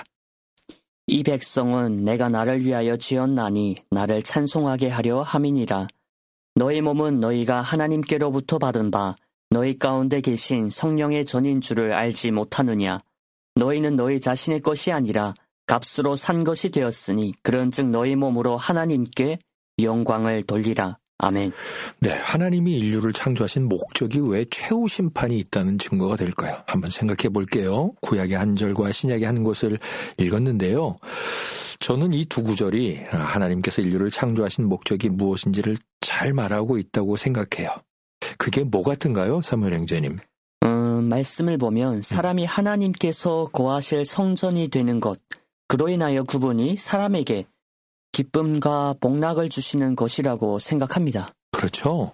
이 백성은 내가 나를 위하여 지었나니 나를 찬송하게 하려 함이니라. 너희 몸은 너희가 하나님께로부터 받은 바 너희 가운데 계신 성령의 전인 줄을 알지 못하느냐. 너희는 너희 자신의 것이 아니라 값으로 산 것이 되었으니 그런즉 너희 몸으로 하나님께 영광을 돌리라. 아멘. 네, 하나님이 인류를 창조하신 목적이 왜 최후 심판이 있다는 증거가 될까요? 한번 생각해 볼게요. 구약의 한 절과 신약의 한 곳을 읽었는데요. 저는 이 두 구절이 하나님께서 인류를 창조하신 목적이 무엇인지를 잘 말하고 있다고 생각해요. 그게 뭐 같은가요, 사무엘 형제님? 말씀을 보면 사람이 하나님께서 거하실 성전이 되는 것, 그로 인하여 그분이 사람에게 기쁨과 복락을 주시는 것이라고 생각합니다. 그렇죠.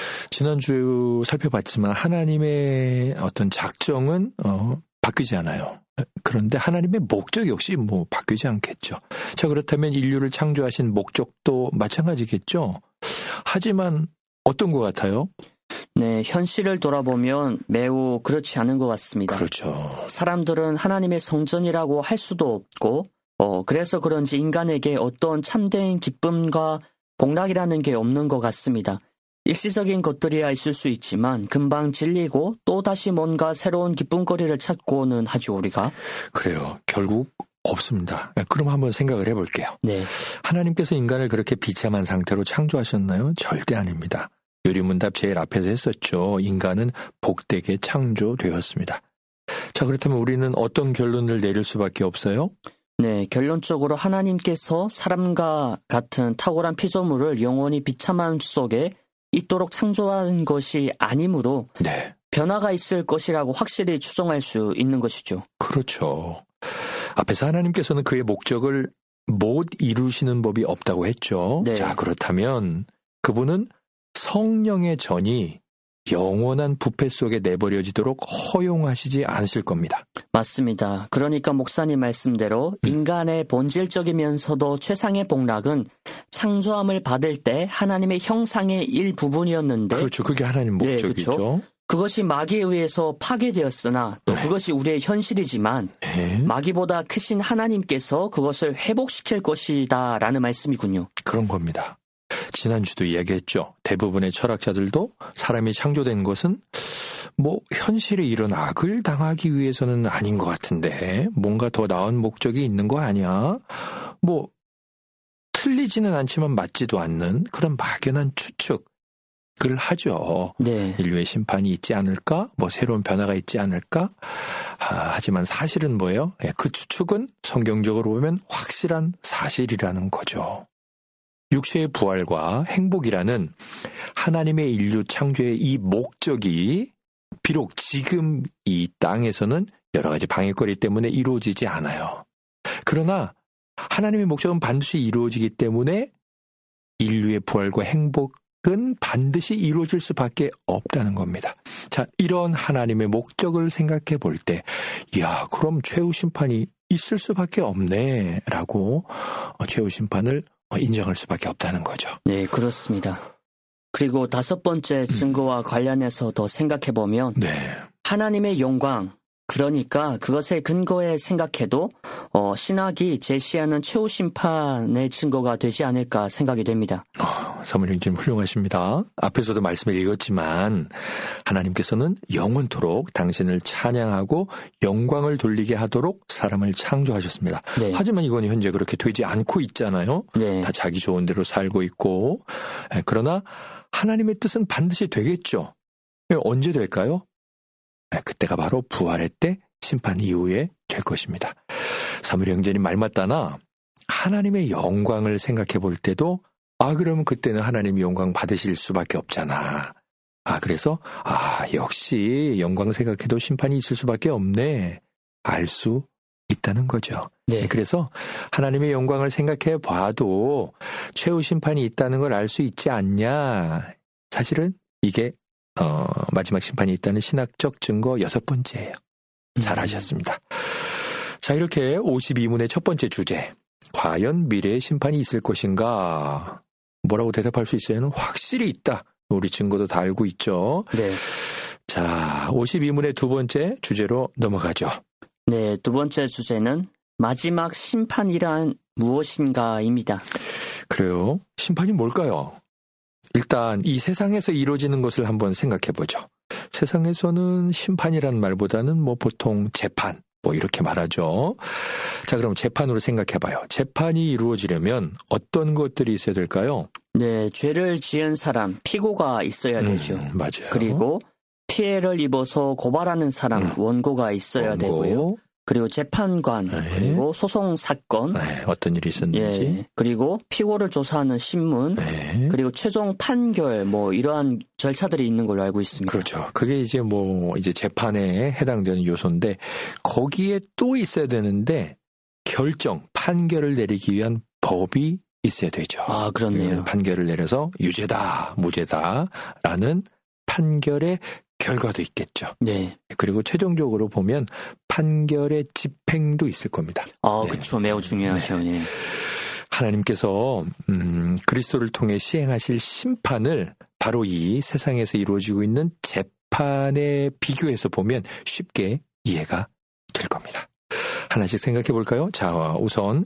지난주 살펴봤지만 하나님의 어떤 작정은 바뀌지 않아요. 그런데 하나님의 목적 역시 바뀌지 않겠죠. 자, 그렇다면 인류를 창조하신 목적도 마찬가지겠죠. 하지만 어떤 것 같아요? 네, 현실을 돌아보면 매우 그렇지 않은 것 같습니다. 그렇죠. 사람들은 하나님의 성전이라고 할 수도 없고 그래서 그런지 인간에게 어떤 참된 기쁨과 복락이라는 게 없는 것 같습니다. 일시적인 것들이야 있을 수 있지만 금방 질리고 또 다시 뭔가 새로운 기쁨거리를 찾고는 하죠, 우리가. 그래요. 결국 없습니다. 그럼 한번 생각을 해볼게요. 네. 하나님께서 인간을 그렇게 비참한 상태로 창조하셨나요? 절대 아닙니다. 요리문답 제일 앞에서 했었죠. 인간은 복되게 창조되었습니다. 자, 그렇다면 우리는 어떤 결론을 내릴 수밖에 없어요? 네, 결론적으로 하나님께서 사람과 같은 탁월한 피조물을 영원히 비참함 속에 있도록 창조한 것이 아니므로 네. 변화가 있을 것이라고 확실히 추정할 수 있는 것이죠. 그렇죠. 앞에서 하나님께서는 그의 목적을 못 이루시는 법이 없다고 했죠. 네. 자, 그렇다면 그분은 성령의 전이 영원한 부패 속에 내버려지도록 허용하시지 않으실 겁니다. 맞습니다. 그러니까 목사님 말씀대로 인간의 본질적이면서도 최상의 복락은 창조함을 받을 때 하나님의 형상의 일부분이었는데 그렇죠. 그게 하나님 네, 목적이죠. 그렇죠. 그것이 마귀에 의해서 파괴되었으나 또 그것이 우리의 현실이지만 마귀보다 크신 하나님께서 그것을 회복시킬 것이다 라는 말씀이군요. 그런 겁니다. 지난주도 이야기했죠. 대부분의 철학자들도 사람이 창조된 것은 현실에 이런 악을 당하기 위해서는 아닌 것 같은데 뭔가 더 나은 목적이 있는 거 아니야? 틀리지는 않지만 맞지도 않는 그런 막연한 추측을 하죠. 네. 인류의 심판이 있지 않을까? 새로운 변화가 있지 않을까? 하지만 사실은 뭐예요? 그 추측은 성경적으로 보면 확실한 사실이라는 거죠. 육체의 부활과 행복이라는 하나님의 인류 창조의 이 목적이 비록 지금 이 땅에서는 여러 가지 방해거리 때문에 이루어지지 않아요. 그러나 하나님의 목적은 반드시 이루어지기 때문에 인류의 부활과 행복은 반드시 이루어질 수밖에 없다는 겁니다. 자, 이런 하나님의 목적을 생각해 볼 때, 그럼 최후 심판이 있을 수밖에 없네 라고 최후 심판을 인정할 수밖에 없다는 거죠. 네, 그렇습니다. 그리고 5번째 증거와 관련해서 더 생각해보면 하나님의 영광, 그러니까 그것의 근거에 생각해도 신학이 제시하는 최후 심판의 증거가 되지 않을까 생각이 됩니다. 사무엘님 훌륭하십니다. 앞에서도 말씀을 읽었지만 하나님께서는 영원토록 당신을 찬양하고 영광을 돌리게 하도록 사람을 창조하셨습니다. 네. 하지만 이건 현재 그렇게 되지 않고 있잖아요. 네. 다 자기 좋은 대로 살고 있고. 그러나 하나님의 뜻은 반드시 되겠죠. 언제 될까요? 그때가 바로 부활의 때 심판 이후에 될 것입니다. 사무엘 형제님 말 맞다나 하나님의 영광을 생각해 볼 때도 그러면 그때는 하나님이 영광 받으실 수밖에 없잖아. 그래서 역시 영광 생각해도 심판이 있을 수밖에 없네. 알 수 있다는 거죠. 네. 그래서 하나님의 영광을 생각해 봐도 최후 심판이 있다는 걸 알 수 있지 않냐. 사실은 이게 마지막 심판이 있다는 신학적 증거 6번째예요. 잘하셨습니다. 자, 이렇게 52문의 첫 번째 주제. 과연 미래의 심판이 있을 것인가? 뭐라고 대답할 수 있어요? 확실히 있다. 우리 증거도 다 알고 있죠. 네. 자, 52문의 두 번째 주제로 넘어가죠. 네, 두 번째 주제는 마지막 심판이란 무엇인가입니다. 그래요. 심판이 뭘까요? 일단 이 세상에서 이루어지는 것을 한번 생각해 보죠. 세상에서는 심판이라는 말보다는 보통 재판, 이렇게 말하죠. 자, 그럼 재판으로 생각해 봐요. 재판이 이루어지려면 어떤 것들이 있어야 될까요? 네, 죄를 지은 사람, 피고가 있어야 되죠. 맞아요. 그리고 피해를 입어서 고발하는 사람, 원고가 있어야 되고요. 그리고 재판관, 그리고 소송 사건, 어떤 일이 있었는지, 그리고 피고를 조사하는 신문, 그리고 최종 판결, 이러한 절차들이 있는 걸로 알고 있습니다. 그렇죠. 그게 이제 재판에 해당되는 요소인데 거기에 또 있어야 되는데 결정, 판결을 내리기 위한 법이 있어야 되죠. 그렇네요. 판결을 내려서 유죄다, 무죄다라는 판결의 결과도 있겠죠. 네. 그리고 최종적으로 보면 판결의 집행도 있을 겁니다. 그렇죠. 매우 중요하죠. 네. 하나님께서 그리스도를 통해 시행하실 심판을 바로 이 세상에서 이루어지고 있는 재판에 비교해서 보면 쉽게 이해가 될 겁니다. 하나씩 생각해 볼까요? 자, 우선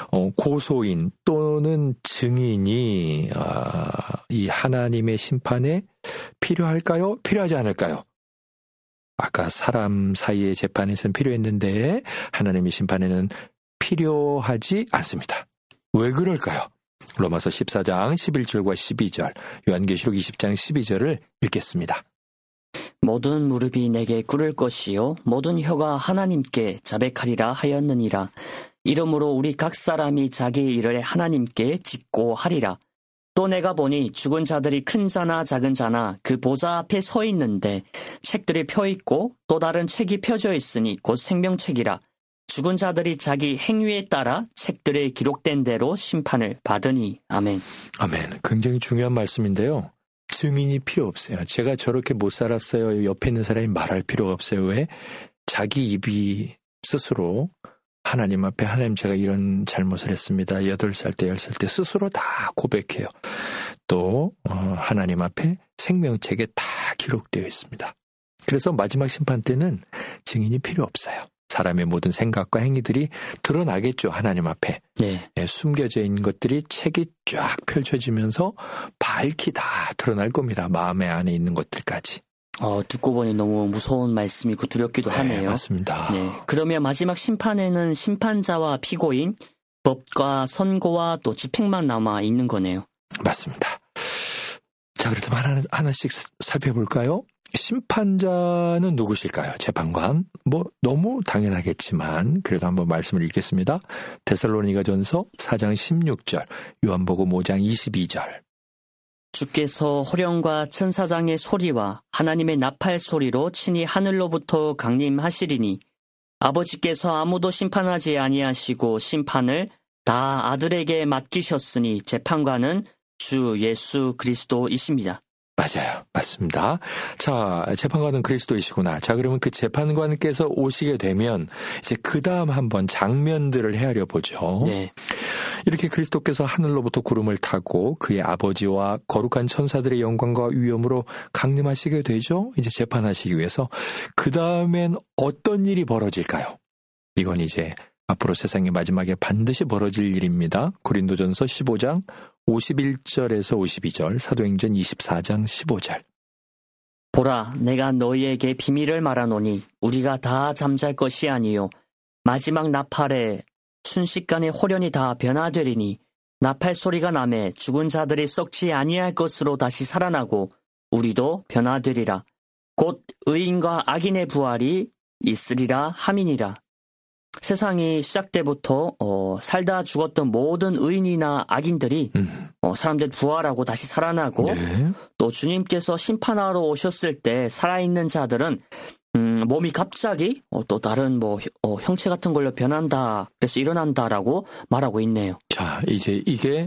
고소인 또는 증인이 이 하나님의 심판에 필요할까요? 필요하지 않을까요? 아까 사람 사이의 재판에서는 필요했는데 하나님의 심판에는 필요하지 않습니다. 왜 그럴까요? 로마서 14장 11절과 12절, 요한계시록 20장 12절을 읽겠습니다. 모든 무릎이 내게 꿇을 것이요 모든 혀가 하나님께 자백하리라 하였느니라. 이러므로 우리 각 사람이 자기 일을 하나님께 짓고 하리라. 또 내가 보니 죽은 자들이 큰 자나 작은 자나 그 보좌 앞에 서 있는데 책들이 펴 있고 또 다른 책이 펴져 있으니 곧 생명책이라. 죽은 자들이 자기 행위에 따라 책들에 기록된 대로 심판을 받으니. 아멘. 아멘. 굉장히 중요한 말씀인데요. 증인이 필요 없어요. 제가 저렇게 못 살았어요. 옆에 있는 사람이 말할 필요가 없어요. 왜? 자기 입이 스스로 하나님 앞에 하나님 제가 이런 잘못을 했습니다. 8살 때 10살 때 스스로 다 고백해요. 또 하나님 앞에 생명책에 다 기록되어 있습니다. 그래서 마지막 심판 때는 증인이 필요 없어요. 사람의 모든 생각과 행위들이 드러나겠죠. 하나님 앞에. 네. 숨겨져 있는 것들이 책이 쫙 펼쳐지면서 밝히 다 드러날 겁니다. 마음의 안에 있는 것들까지. 듣고 보니 너무 무서운 말씀이고 두렵기도 하네요. 네, 맞습니다. 네. 그러면 마지막 심판에는 심판자와 피고인, 법과 선고와 또 집행만 남아 있는 거네요. 맞습니다. 자, 그렇다면 하나씩 살펴볼까요? 심판자는 누구실까요? 재판관. 너무 당연하겠지만 그래도 한번 말씀을 읽겠습니다. 데살로니가전서 4장 16절, 요한복음 5장 22절. 주께서 호령과 천사장의 소리와 하나님의 나팔 소리로 친히 하늘로부터 강림하시리니 아버지께서 아무도 심판하지 아니하시고 심판을 다 아들에게 맡기셨으니 재판관은 주 예수 그리스도이십니다. 맞아요. 맞습니다. 자, 재판관은 그리스도이시구나. 자, 그러면 그 재판관께서 오시게 되면 이제 그 다음 한번 장면들을 헤아려 보죠. 네. 이렇게 그리스도께서 하늘로부터 구름을 타고 그의 아버지와 거룩한 천사들의 영광과 위엄으로 강림하시게 되죠. 이제 재판하시기 위해서. 그 다음엔 어떤 일이 벌어질까요? 이건 이제 앞으로 세상의 마지막에 반드시 벌어질 일입니다. 고린도전서 15장 51절에서 52절, 사도행전 24장 15절. 보라, 내가 너희에게 비밀을 말하노니 우리가 다 잠잘 것이 아니요 마지막 나팔에 순식간에 호련이 다 변화되리니 나팔 소리가 나매 죽은 자들이 썩지 아니할 것으로 다시 살아나고 우리도 변화되리라. 곧 의인과 악인의 부활이 있으리라 함이니라. 세상이 시작 때부터 살다 죽었던 모든 의인이나 악인들이 사람들 부활하고 다시 살아나고 네. 또 주님께서 심판하러 오셨을 때 살아있는 자들은 몸이 갑자기 또 다른 형체 같은 걸로 변한다. 그래서 일어난다라고 말하고 있네요. 자, 이제 이게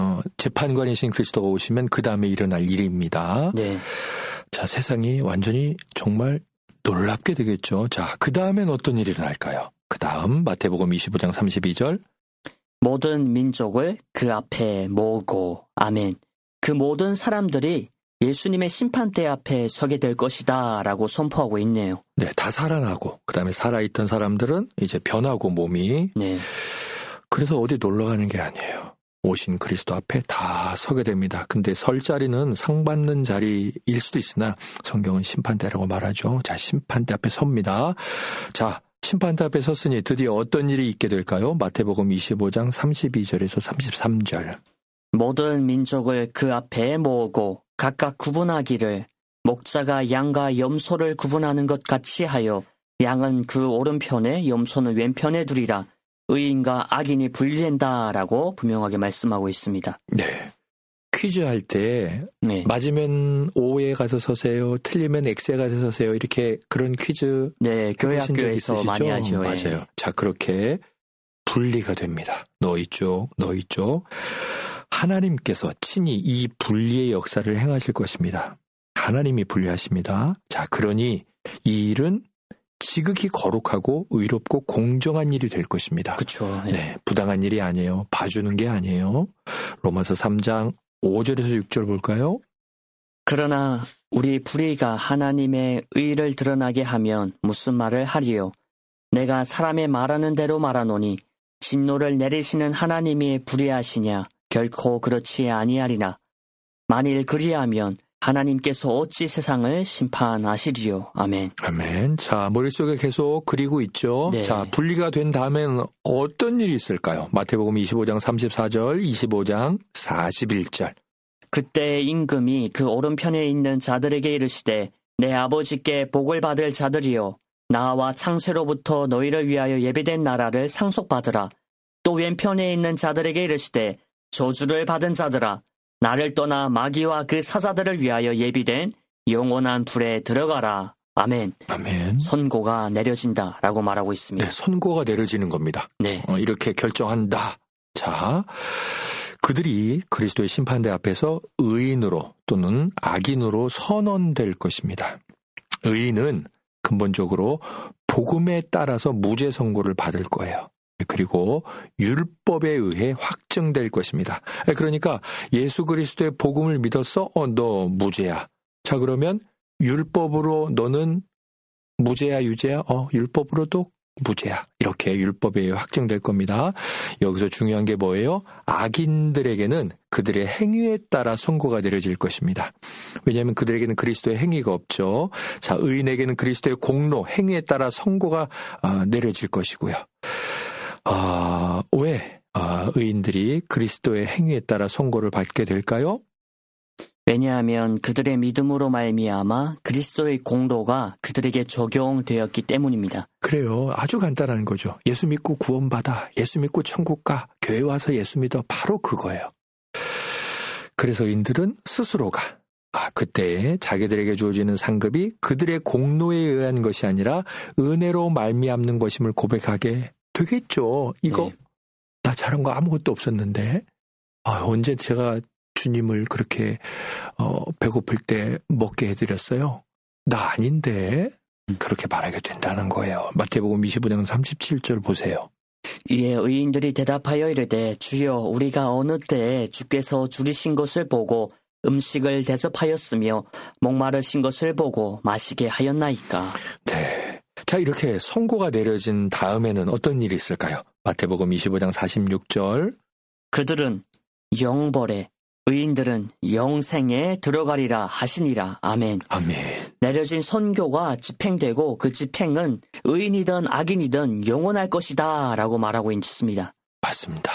재판관이신 그리스도가 오시면 그 다음에 일어날 일입니다. 네. 자, 세상이 완전히 정말 놀랍게 되겠죠. 자, 그 다음엔 어떤 일이 일어날까요? 그 다음 마태복음 25장 32절. 모든 민족을 그 앞에 모으고 아멘. 그 모든 사람들이 예수님의 심판대 앞에 서게 될 것이다 라고 선포하고 있네요. 네, 다 살아나고 그 다음에 살아있던 사람들은 이제 변하고 몸이. 네. 그래서 어디 놀러 가는 게 아니에요. 오신 그리스도 앞에 다 서게 됩니다. 근데 설 자리는 상 받는 자리일 수도 있으나 성경은 심판대라고 말하죠. 자, 심판대 앞에 섭니다. 자, 심판대 앞에 섰으니 드디어 어떤 일이 있게 될까요? 마태복음 25장 32절에서 33절. 모든 민족을 그 앞에 모으고 각각 구분하기를 목자가 양과 염소를 구분하는 것 같이 하여 양은 그 오른편에 염소는 왼편에 두리라. 의인과 악인이 분리된다라고 분명하게 말씀하고 있습니다. 네. 퀴즈 할 때 네. 맞으면 O에 가서 서세요. 틀리면 X에 가서 서세요. 이렇게 그런 퀴즈 네, 교회 해보신 적 학교에서 있으시죠? 많이 하죠. 맞아요. 자, 그렇게 분리가 됩니다. 너희 쪽, 너희 쪽. 하나님께서 친히 이 분리의 역사를 행하실 것입니다. 하나님이 분리하십니다. 자, 그러니 이 일은 지극히 거룩하고 의롭고 공정한 일이 될 것입니다. 그렇죠. 네, 부당한 일이 아니에요. 봐주는 게 아니에요. 로마서 3장 5절에서 6절 볼까요? 그러나 우리 불의가 하나님의 의를 드러나게 하면 무슨 말을 하리요? 내가 사람의 말하는 대로 말하노니 진노를 내리시는 하나님이 불의하시냐? 결코 그렇지 아니하리나. 만일 그리하면 하나님께서 어찌 세상을 심판하시리요. 아멘. 아멘. 자, 머릿속에 계속 그리고 있죠. 네. 자, 분리가 된 다음에는 어떤 일이 있을까요? 마태복음 25장 34절, 25장 41절. 그때 임금이 그 오른편에 있는 자들에게 이르시되 내 아버지께 복을 받을 자들이여 나와 창세로부터 너희를 위하여 예비된 나라를 상속받으라. 또 왼편에 있는 자들에게 이르시되 저주를 받은 자들아 나를 떠나 마귀와 그 사자들을 위하여 예비된 영원한 불에 들어가라. 아멘. 아멘. 선고가 내려진다라고 말하고 있습니다. 네, 선고가 내려지는 겁니다. 네. 이렇게 결정한다. 자, 그들이 그리스도의 심판대 앞에서 의인으로 또는 악인으로 선언될 것입니다. 의인은 근본적으로 복음에 따라서 무죄 선고를 받을 거예요. 그리고 율법에 의해 확정될 것입니다. 그러니까 예수 그리스도의 복음을 믿었어? 너 무죄야. 자, 그러면 율법으로 너는 무죄야, 유죄야? 율법으로도 무죄야. 이렇게 율법에 의해 확정될 겁니다. 여기서 중요한 게 뭐예요? 악인들에게는 그들의 행위에 따라 선고가 내려질 것입니다. 왜냐하면 그들에게는 그리스도의 행위가 없죠. 자, 의인에게는 그리스도의 공로, 행위에 따라 선고가 내려질 것이고요. 왜 의인들이 그리스도의 행위에 따라 선고를 받게 될까요? 왜냐하면 그들의 믿음으로 말미암아 그리스도의 공로가 그들에게 적용되었기 때문입니다. 그래요. 아주 간단한 거죠. 예수 믿고 구원받아. 예수 믿고 천국 가. 교회 와서 예수 믿어. 바로 그거예요. 그래서 의인들은 스스로가 그때 자기들에게 주어지는 상급이 그들의 공로에 의한 것이 아니라 은혜로 말미암는 것임을 고백하게 되겠죠. 이거 네. 나 잘한 거 아무것도 없었는데 언제 제가 주님을 그렇게 배고플 때 먹게 해드렸어요? 나 아닌데 그렇게 말하게 된다는 거예요. 마태복음 25장 37절 보세요. 이에 의인들이 대답하여 이르되 주여 우리가 어느 때에 주께서 줄이신 것을 보고 음식을 대접하였으며 목마르신 것을 보고 마시게 하였나이까. 네. 자, 이렇게 선고가 내려진 다음에는 어떤 일이 있을까요? 마태복음 25장 46절. 그들은 영벌에 의인들은 영생에 들어가리라 하시니라. 아멘. 아멘. 내려진 선고가 집행되고 그 집행은 의인이든 악인이든 영원할 것이다 라고 말하고 있습니다. 맞습니다.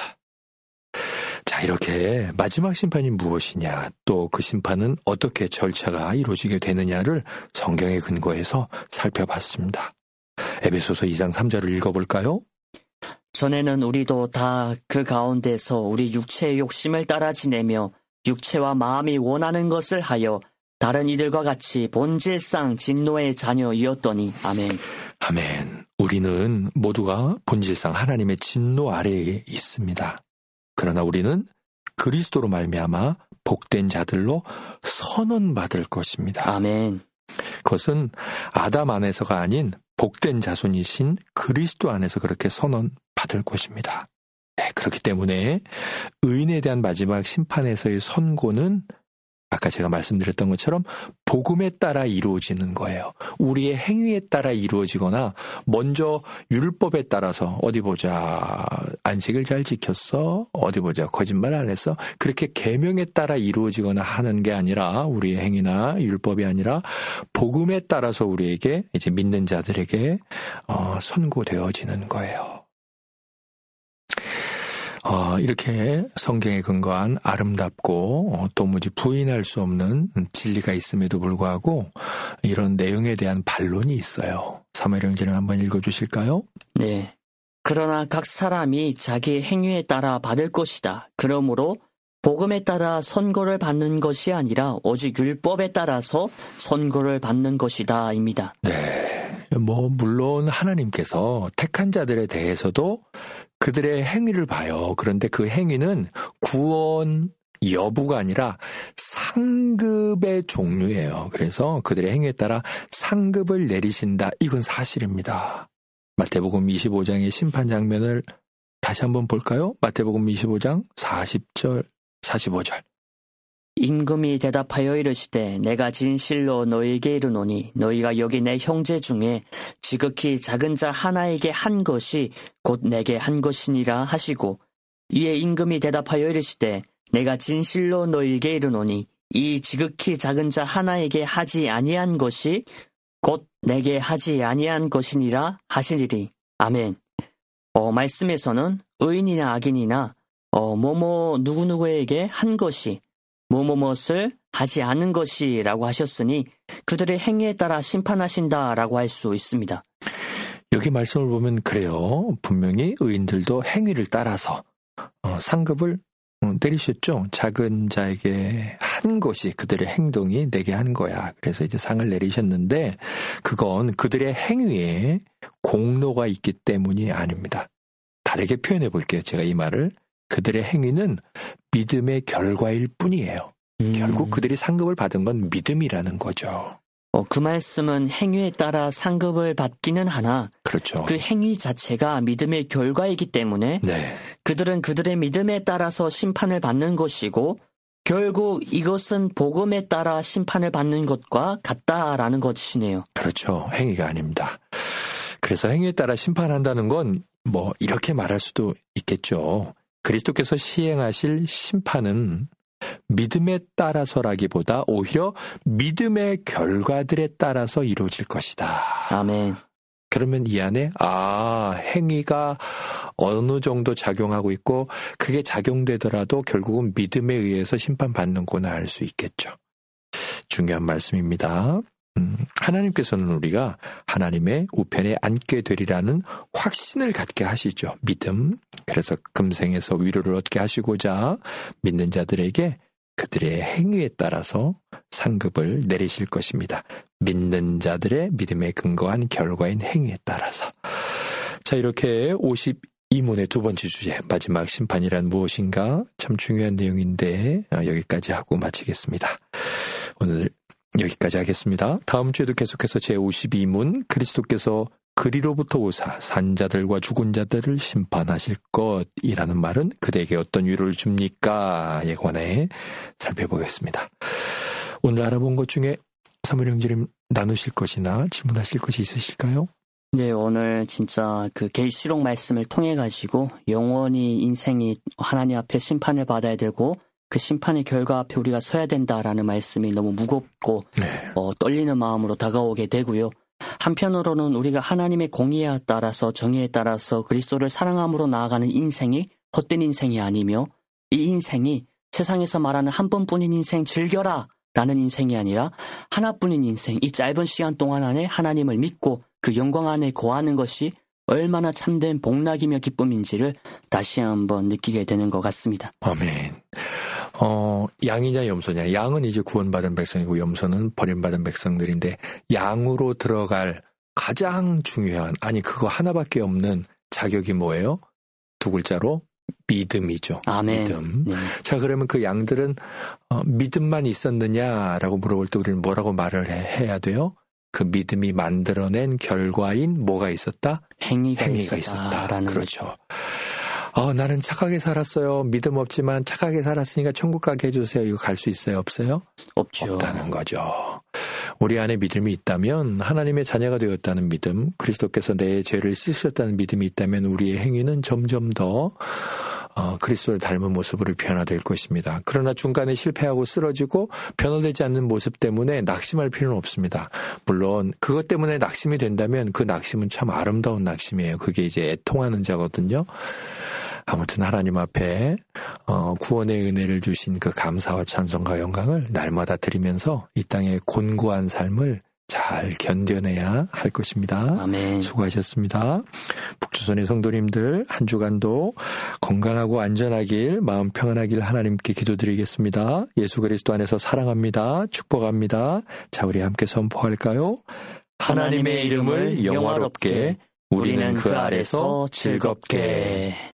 자, 이렇게 마지막 심판이 무엇이냐, 또 그 심판은 어떻게 절차가 이루어지게 되느냐를 성경에 근거해서 살펴봤습니다. 에베소서 2장 3절을 읽어볼까요? 전에는 우리도 다 그 가운데서 우리 육체의 욕심을 따라 지내며 육체와 마음이 원하는 것을 하여 다른 이들과 같이 본질상 진노의 자녀이었더니. 아멘. 아멘. 우리는 모두가 본질상 하나님의 진노 아래에 있습니다. 그러나 우리는 그리스도로 말미암아 복된 자들로 선언받을 것입니다. 아멘. 그것은 아담 안에서가 아닌 복된 자손이신 그리스도 안에서 그렇게 선언받을 것입니다. 네, 그렇기 때문에 의인에 대한 마지막 심판에서의 선고는 아까 제가 말씀드렸던 것처럼 복음에 따라 이루어지는 거예요. 우리의 행위에 따라 이루어지거나 먼저 율법에 따라서 어디 보자, 안식일 잘 지켰어? 어디 보자, 거짓말 안 했어? 그렇게 계명에 따라 이루어지거나 하는 게 아니라, 우리의 행위나 율법이 아니라 복음에 따라서 우리에게, 이제 믿는 자들에게 선고되어지는 거예요. 이렇게 성경에 근거한 아름답고 도무지 부인할 수 없는 진리가 있음에도 불구하고 이런 내용에 대한 반론이 있어요. 사무엘행전을 한번 읽어주실까요? 네. 그러나 각 사람이 자기 행위에 따라 받을 것이다. 그러므로 복음에 따라 선고를 받는 것이 아니라 오직 율법에 따라서 선고를 받는 것이다 입니다. 네. 물론 하나님께서 택한 자들에 대해서도 그들의 행위를 봐요. 그런데 그 행위는 구원 여부가 아니라 상급의 종류예요. 그래서 그들의 행위에 따라 상급을 내리신다. 이건 사실입니다. 마태복음 25장의 심판 장면을 다시 한번 볼까요? 마태복음 25장 40절, 45절. 임금이 대답하여 이르시되 내가 진실로 너희에게 이르노니 너희가 여기 내 형제 중에 지극히 작은 자 하나에게 한 것이 곧 내게 한 것이니라 하시고 이에 임금이 대답하여 이르시되 내가 진실로 너희에게 이르노니 이 지극히 작은 자 하나에게 하지 아니한 것이 곧 내게 하지 아니한 것이니라 하시니리. 아멘. 말씀에서는 의인이나 악인이나 뭐뭐 누구누구에게 한 것이 뭐뭐뭇을 하지 않은 것이라고 하셨으니 그들의 행위에 따라 심판하신다라고 할 수 있습니다. 여기 말씀을 보면 그래요. 분명히 의인들도 행위를 따라서 상급을 내리셨죠. 작은 자에게 한 것이 그들의 행동이 내게 한 거야. 그래서 이제 상을 내리셨는데 그건 그들의 행위에 공로가 있기 때문이 아닙니다. 다르게 표현해 볼게요. 제가 이 말을. 그들의 행위는 믿음의 결과일 뿐이에요. 결국 그들이 상급을 받은 건 믿음이라는 거죠. 그 말씀은 행위에 따라 상급을 받기는 하나 그렇죠. 그 행위 자체가 믿음의 결과이기 때문에 네. 그들은 그들의 믿음에 따라서 심판을 받는 것이고 결국 이것은 복음에 따라 심판을 받는 것과 같다라는 것이네요. 그렇죠. 행위가 아닙니다. 그래서 행위에 따라 심판한다는 건 뭐 이렇게 말할 수도 있겠죠. 그리스도께서 시행하실 심판은 믿음에 따라서라기보다 오히려 믿음의 결과들에 따라서 이루어질 것이다. 아멘. 그러면 이 안에 행위가 어느 정도 작용하고 있고 그게 작용되더라도 결국은 믿음에 의해서 심판받는구나 알 수 있겠죠. 중요한 말씀입니다. 하나님께서는 우리가 하나님의 우편에 앉게 되리라는 확신을 갖게 하시죠. 믿음. 그래서 금생에서 위로를 얻게 하시고자 믿는 자들에게 그들의 행위에 따라서 상급을 내리실 것입니다. 믿는 자들의 믿음에 근거한 결과인 행위에 따라서. 자, 이렇게 52문의 두 번째 주제, 마지막 심판이란 무엇인가? 참 중요한 내용인데 여기까지 하고 마치겠습니다. 오늘 여기까지 하겠습니다. 다음 주에도 계속해서 제52문 그리스도께서 그리로부터 오사 산자들과 죽은 자들을 심판하실 것이라는 말은 그대에게 어떤 위로를 줍니까?에 관해 살펴보겠습니다. 오늘 알아본 것 중에 사무엘 형제님 나누실 것이나 질문하실 것이 있으실까요? 네, 오늘 진짜 그 계시록 말씀을 통해 가지고 영원히 인생이 하나님 앞에 심판을 받아야 되고 그 심판의 결과 앞에 우리가 서야 된다라는 말씀이 너무 무겁고 떨리는 마음으로 다가오게 되고요. 한편으로는 우리가 하나님의 공의에 따라서 정의에 따라서 그리스도를 사랑함으로 나아가는 인생이 헛된 인생이 아니며 이 인생이 세상에서 말하는 한 번뿐인 인생 즐겨라 라는 인생이 아니라 하나뿐인 인생, 이 짧은 시간 동안 안에 하나님을 믿고 그 영광 안에 거하는 것이 얼마나 참된 복락이며 기쁨인지를 다시 한번 느끼게 되는 것 같습니다. 아멘. 양이냐 염소냐. 양은 이제 구원받은 백성이고 염소는 버림받은 백성들인데 양으로 들어갈 가장 중요한, 그거 하나밖에 없는 자격이 뭐예요? 두 글자로 믿음이죠. 아멘. 믿음. 네. 자, 그러면 그 양들은 믿음만 있었느냐라고 물어볼 때 우리는 뭐라고 말을 해야 돼요? 그 믿음이 만들어낸 결과인 뭐가 있었다? 행위가 있었다. 그렇죠. 거죠. 나는 착하게 살았어요. 믿음 없지만 착하게 살았으니까 천국 가게 해주세요. 이거 갈 수 있어요? 없어요? 없죠. 없다는 거죠. 우리 안에 믿음이 있다면, 하나님의 자녀가 되었다는 믿음, 그리스도께서 내 죄를 씻으셨다는 믿음이 있다면 우리의 행위는 점점 더 그리스도를 닮은 모습으로 변화될 것입니다. 그러나 중간에 실패하고 쓰러지고 변화되지 않는 모습 때문에 낙심할 필요는 없습니다. 물론 그것 때문에 낙심이 된다면 그 낙심은 참 아름다운 낙심이에요. 그게 이제 애통하는 자거든요. 아무튼 하나님 앞에 구원의 은혜를 주신 그 감사와 찬송과 영광을 날마다 드리면서 이 땅의 곤고한 삶을 잘 견뎌내야 할 것입니다. 아멘. 수고하셨습니다. 북조선의 성도님들 한 주간도 건강하고 안전하길, 마음 평안하길 하나님께 기도드리겠습니다. 예수 그리스도 안에서 사랑합니다. 축복합니다. 자, 우리 함께 선포할까요? 하나님의 이름을 영화롭게, 우리는 그 아래서 즐겁게.